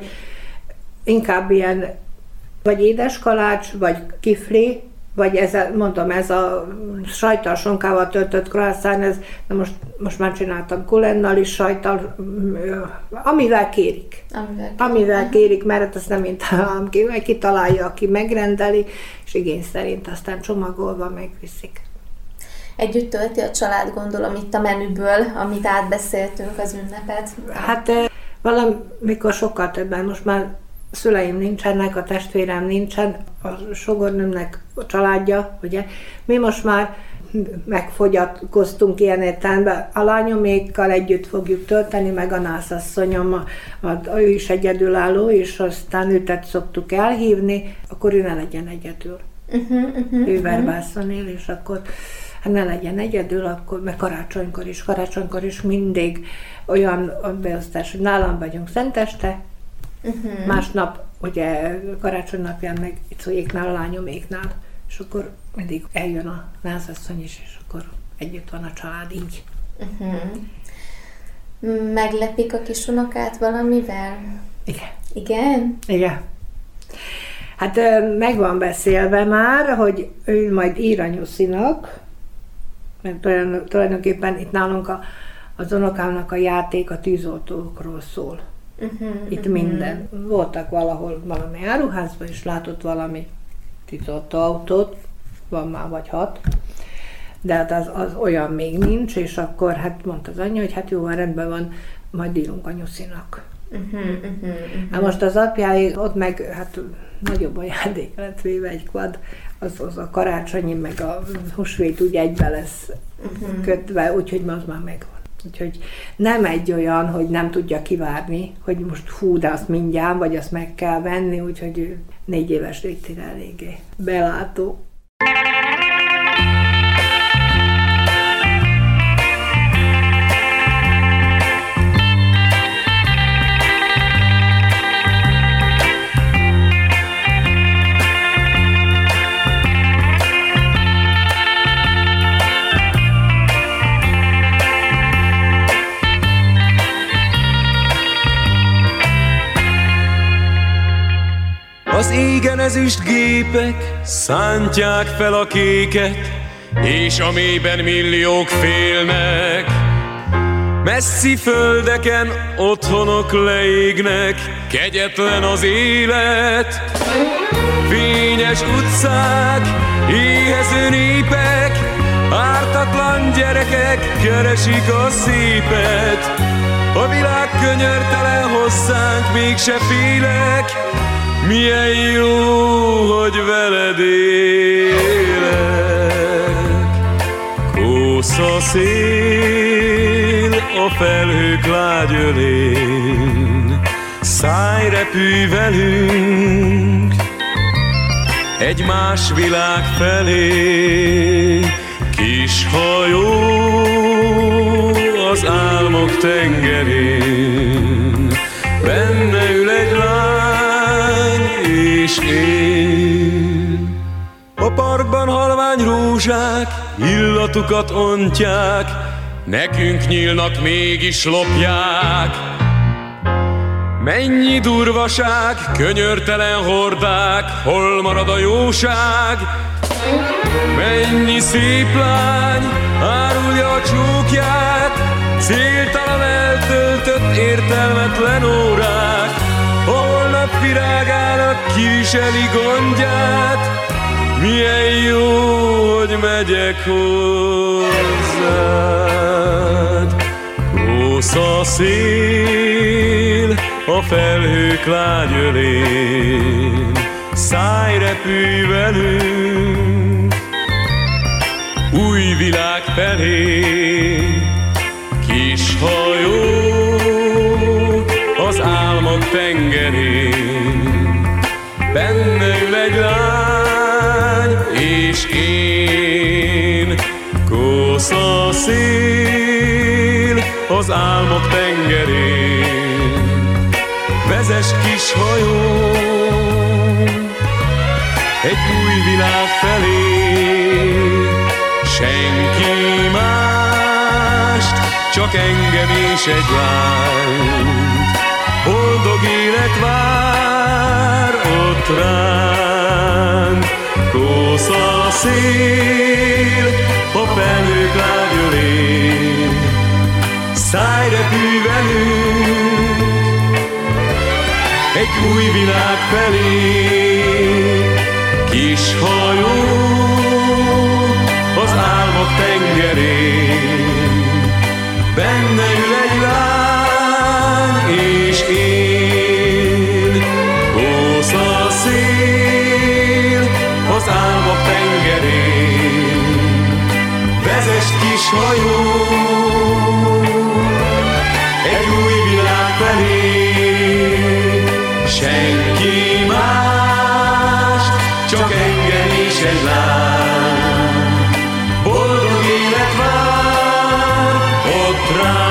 inkább ilyen vagy édes kalács, vagy kifli, vagy ez a, mondom, ez a sajttal, sonkával töltött croissant, ez, na most, most már csináltam kulennal is, sajttal, amivel kérik. Amivel, amivel kérik, mert azt nem mint ki, kitalálja, aki megrendeli, és igény szerint aztán csomagolva megviszik. Együtt tölti a család, gondolom, itt a menüből, amit átbeszéltünk az ünnepet? Hát valamikor sokkal többen, most már szüleim nincsenek, a testvérem nincsen, a sógornőmnek a családja, ugye. Mi most már megfogyatkoztunk ilyen értelemben, a lányomékkal együtt fogjuk tölteni, meg a nászasszonyom, ő is egyedülálló, és aztán őtet szoktuk elhívni, akkor ő ne legyen egyedül. Uh-huh, uh-huh, ő Verbászon él, és akkor hát ne legyen egyedül, akkor, meg karácsonykor is, karácsonykor is mindig olyan beosztás, hogy nálam vagyunk szenteste, uh-huh. másnap, ugye karácsony napján meg Icóéknál, a lányoméknál, és akkor mindig eljön a názasszony is, és akkor együtt van a család így. Uh-huh. Meglepik a kisunokát valamivel? Igen. Igen? Igen. Hát meg van beszélve már, hogy ő majd ír a Nyuszinak, mert tulajdonképpen itt nálunk a, az unokámnak a játék a tűzoltókról szól. Uh-huh, itt uh-huh. minden. Voltak valahol valami áruházban, és látott valami tűzoltóautót, van már vagy hat, de hát az, az olyan még nincs, és akkor hát mondta az anyja, hogy hát jó, rendben van, majd írunk a Nyuszinak. Uh-huh, uh-huh, uh-huh. Hát most az apjáig ott meg hát nagyobb ajándék lett véve egy quad, az, az a karácsonyi, meg a húsvét úgy egybe lesz uh-huh. kötve, úgyhogy az már megvan. Úgyhogy nem egy olyan, hogy nem tudja kivárni, hogy most hú, de azt mindjárt, vagy azt meg kell venni, úgyhogy négy éves létére eléggé belátó. ezüst gépek szántják fel a kéket, és a mélyben milliók félnek. Messzi földeken otthonok leégnek, kegyetlen az élet. Fényes utcák, éhező népek, ártatlan gyerekek keresik a szépet. A világ könyörtelen hozzánk, mégse félek, milyen jó, hogy veled élek. Kósz a szél a felhők lágy ölén, szállj, repülj velünk egy más világ felé. Kis hajó az álmok tengerén, benne ül egy lány és én. A parkban halvány rózsák illatukat ontják, nekünk nyílnak, mégis lopják. Mennyi durvaság, könyörtelen hordák, hol marad a jóság? Mennyi szép lány árulja a csókját, céltalan eltöltött értelmetlen órák. A holnap virágának kiviseli gondját, milyen jó, hogy megyek hozzád. Kósz a szél a felhők lágy ölén, szállj, repülj velünk új világ felé. Kis hajó az álmok tengerén, benne ül egy lány és én. Kósz a szél az álmok tengerén, vezess kis hajó egy új világ felé. Senki mást, csak engem és egy lányt, boldog élet vár ott ránk. Kósz a szél a felhők lágy ölén, szállj, repülj velünk egy új világ felé. Kis hajó az álmok tengerén, benne ül egy lány és én. Kósz a szél az álmok tengerén, vezess kis hajó egy új világ felé. Senki más, csak engem és egy lány, boldog élet vár ott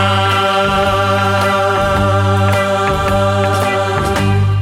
rám.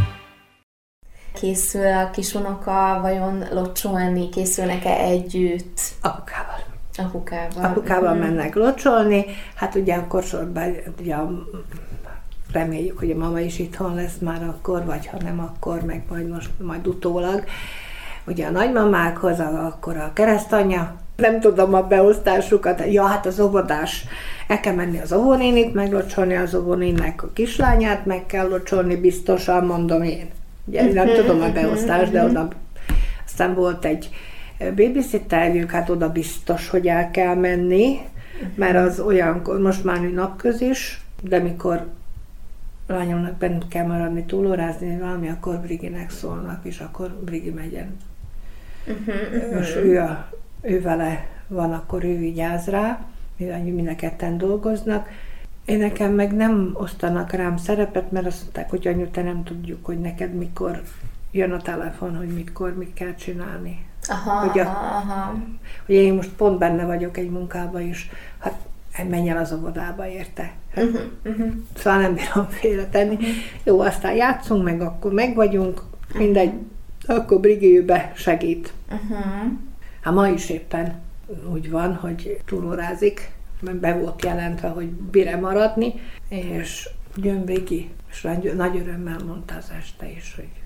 Készül a kis unoka vajon locsolni? Készülnek-e együtt? Apukával. Apukával. Apukával mm-hmm. mennek locsolni, hát ugye akkor sorban, ugye reméljük, hogy a mama is itthon lesz már akkor, vagy ha nem akkor, meg majd most, majd utólag. Ugye a nagymamákhoz, akkor a keresztanyja, nem tudom a beosztásukat, ja, hát az óvodás, el kell menni az óvónénit meglocsolni, az óvónénnek a kislányát meg kell locsolni, biztosan mondom én. Ugye nem tudom a beosztást, de oda aztán volt egy babysitterjük, hát oda biztos, hogy el kell menni, mert az olyankor, most már napközis, de mikor lányomnak bent kell maradni, túlórázni valami, akkor Briginek szólnak, és akkor Brigi megyen. Uh-huh, Most uh-huh. ő, a, ő vele van, akkor ő vigyáz rá, mivel mind a ketten dolgoznak. Én nekem meg nem osztanak rám szerepet, mert azt mondták, hogy anyu, te nem tudjuk, hogy neked mikor jön a telefon, hogy mikor mit kell csinálni. Aha, hogy, a, aha. hogy én most pont benne vagyok egy munkában is, hát menj el az óvodába, érte? Hát, uh-huh, uh-huh. Szóval nem bírom félretenni. Uh-huh. Jó, aztán játszunk, meg akkor megvagyunk, mindegy, akkor Brigi be segít. Uh-huh. Hát ma is éppen úgy van, hogy túlórázik, mert be volt jelentve, hogy bír maradni, és jön Brigi, és nagy örömmel mondta az este is, hogy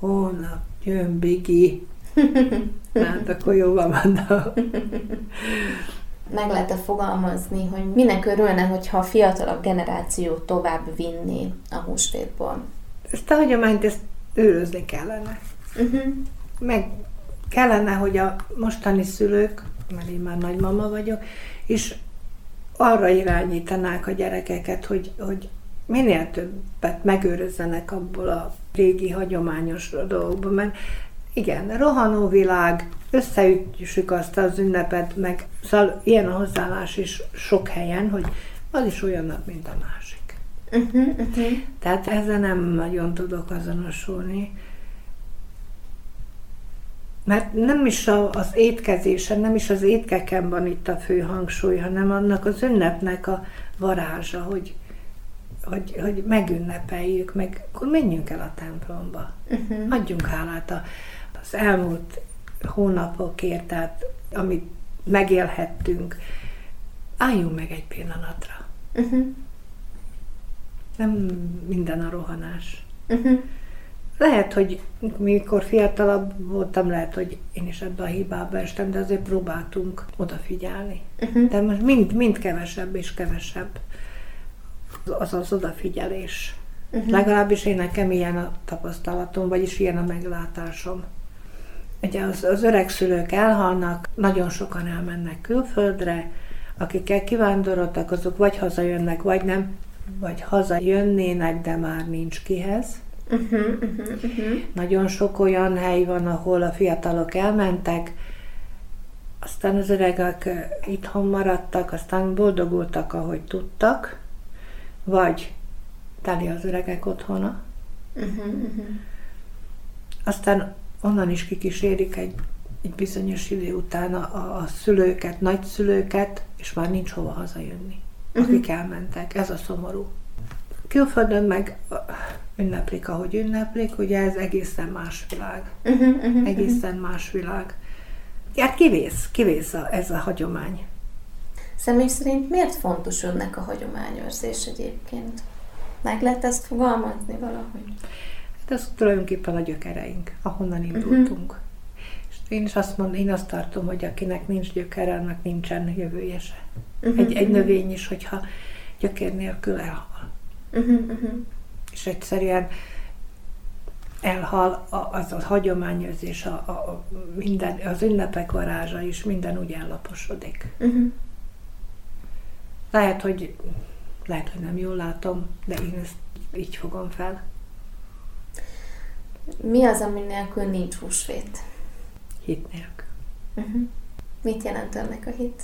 Hónap jön Bigi. Hát akkor jó van, mondom. Meg lehet-e fogalmazni, hogy minek örülne, hogyha a fiatalabb generáció tovább vinné a húsvétból? Ezt a hagyományt ezt őrözni kellene. Uh-huh. Meg kellene, hogy a mostani szülők, mert én már nagymama vagyok, és arra irányítanák a gyerekeket, hogy, hogy minél többet megőrözzenek abból a régi hagyományos dolgokból, mert igen, rohanó világ, összeütjük azt az ünnepet, meg szóval ilyen a hozzáállás is sok helyen, hogy az is olyan nap, mint a másik. Uh-huh, uh-huh. Tehát ezzel nem nagyon tudok azonosulni. Mert nem is az étkezésen, nem is az étkeken van itt a fő hangsúly, hanem annak az ünnepnek a varázsa, hogy, hogy, hogy megünnepeljük, meg akkor menjünk el a templomba. Uh-huh. Adjunk hálát a, az elmúlt hónapokért, tehát amit megélhettünk. Álljunk meg egy pillanatra. Uh-huh. Nem minden a rohanás. Uh-huh. Lehet, hogy mikor fiatalabb voltam, lehet, hogy én is ebbe a hibába estem, de azért próbáltunk odafigyelni. Uh-huh. De most mind, mind kevesebb és kevesebb az az odafigyelés. Uh-huh. Legalábbis én nekem ilyen a tapasztalatom, vagyis ilyen a meglátásom. Ugye az, az öreg szülők elhalnak, nagyon sokan elmennek külföldre, akikkel kivándoroltak, azok vagy hazajönnek, vagy nem, vagy hazajönnének, de már nincs kihez. Uh-huh, uh-huh, uh-huh. Nagyon sok olyan hely van, ahol a fiatalok elmentek, aztán az öregek itthon maradtak, aztán boldogultak, ahogy tudtak, vagy teli az öregek otthona. Uh-huh, uh-huh. Aztán onnan is kikísérik egy, egy bizonyos idő után a, a, a szülőket, nagyszülőket, és már nincs hova hazajönni, uh-huh. akik elmentek. Ez a szomorú. Külföldön meg ünneplik, ahogy ünneplik, ugye ez egészen más világ. Uh-huh, uh-huh, egészen más világ. Hát kivész, kivész a, ez a hagyomány. Személy szerint miért fontos önnek a hagyományőrzés egyébként? Meg lehet ezt fogalmazni valahogy? Hát ez tulajdonképpen a gyökereink, ahonnan indultunk. Uh-huh. És én is azt mondom, én azt tartom, hogy akinek nincs gyökere, annak nincsen jövője se. Uh-huh, egy, egy növény is, hogyha gyökér nélkül elhal. Uh-huh, uh-huh. És egyszerűen elhal az a hagyományőrzés, a, a, a minden, az ünnepek varázsa is, minden úgy ellaposodik. Uh-huh. Lehet, hogy, lehet, hogy nem jól látom, de én ezt így fogom fel. Mi az, ami nélkül nincs húsvét? Hit nélkül. Uh-huh. Mit jelent önnek a hit?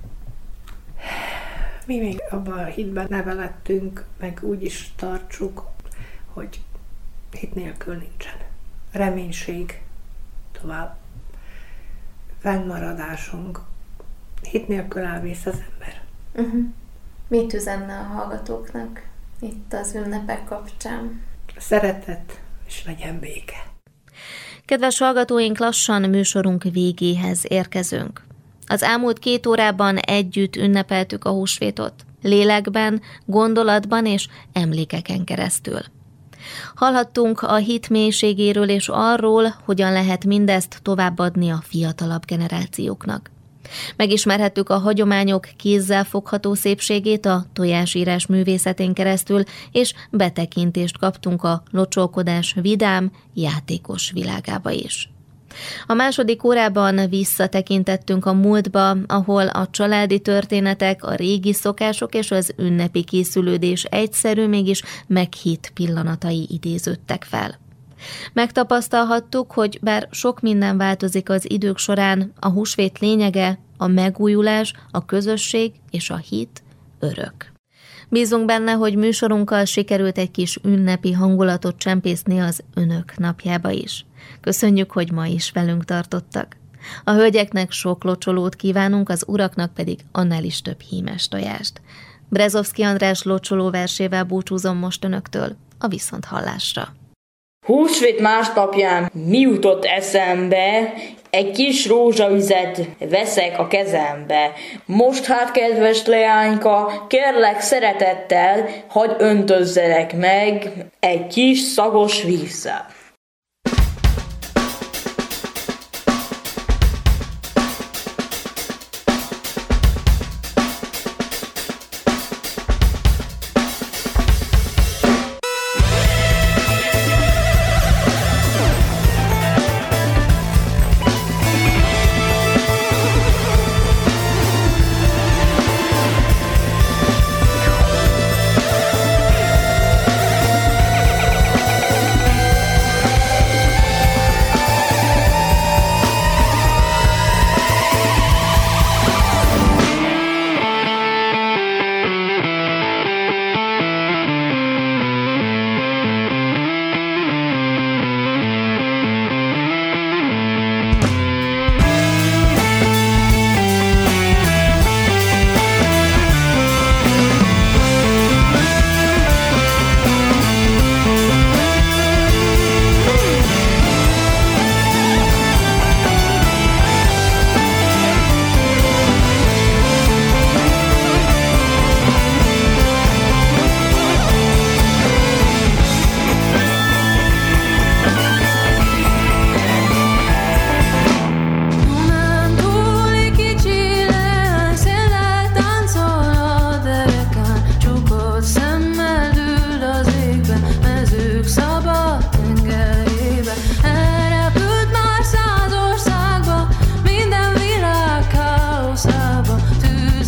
Mi még abban a hitben neveledtünk, meg úgy is tartsuk, hogy hit nélkül nincsen. Reménység, tovább fennmaradásunk. Hit nélkül elvész az ember. Uh-huh. Mit üzenne a hallgatóknak itt az ünnepek kapcsán? Szeretet, és legyen béke. Kedves hallgatóink, lassan műsorunk végéhez érkezünk. Az elmúlt két órában együtt ünnepeltük a húsvétot, lélekben, gondolatban és emlékeken keresztül. Hallhattunk a hit mélységéről és arról, hogyan lehet mindezt továbbadni a fiatalabb generációknak. Megismerhettük a hagyományok kézzel fogható szépségét a tojásírás művészetén keresztül, és betekintést kaptunk a locsolkodás vidám, játékos világába is. A második órában visszatekintettünk a múltba, ahol a családi történetek, a régi szokások és az ünnepi készülődés egyszerű, mégis meghitt pillanatai idéződtek fel. Megtapasztalhattuk, hogy bár sok minden változik az idők során, a húsvét lényege, a megújulás, a közösség és a hit örök. Bízunk benne, hogy műsorunkkal sikerült egy kis ünnepi hangulatot csempészni az önök napjába is. Köszönjük, hogy ma is velünk tartottak. A hölgyeknek sok locsolót kívánunk, az uraknak pedig annál is több hímes tojást. Brezovszky András locsoló versével búcsúzom most önöktől, a viszonthallásra. Húsvét másnapján mi jutott eszembe, egy kis rózsaüzet veszek a kezembe. Most hát, kedves leányka, kérlek szeretettel, hadd öntözzelek meg egy kis szagos vízzel.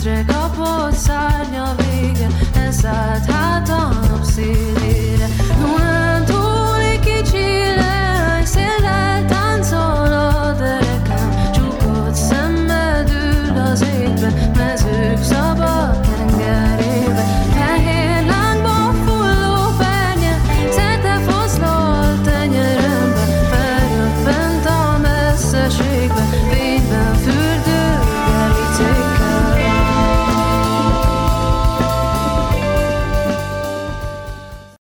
ezrek a poszár.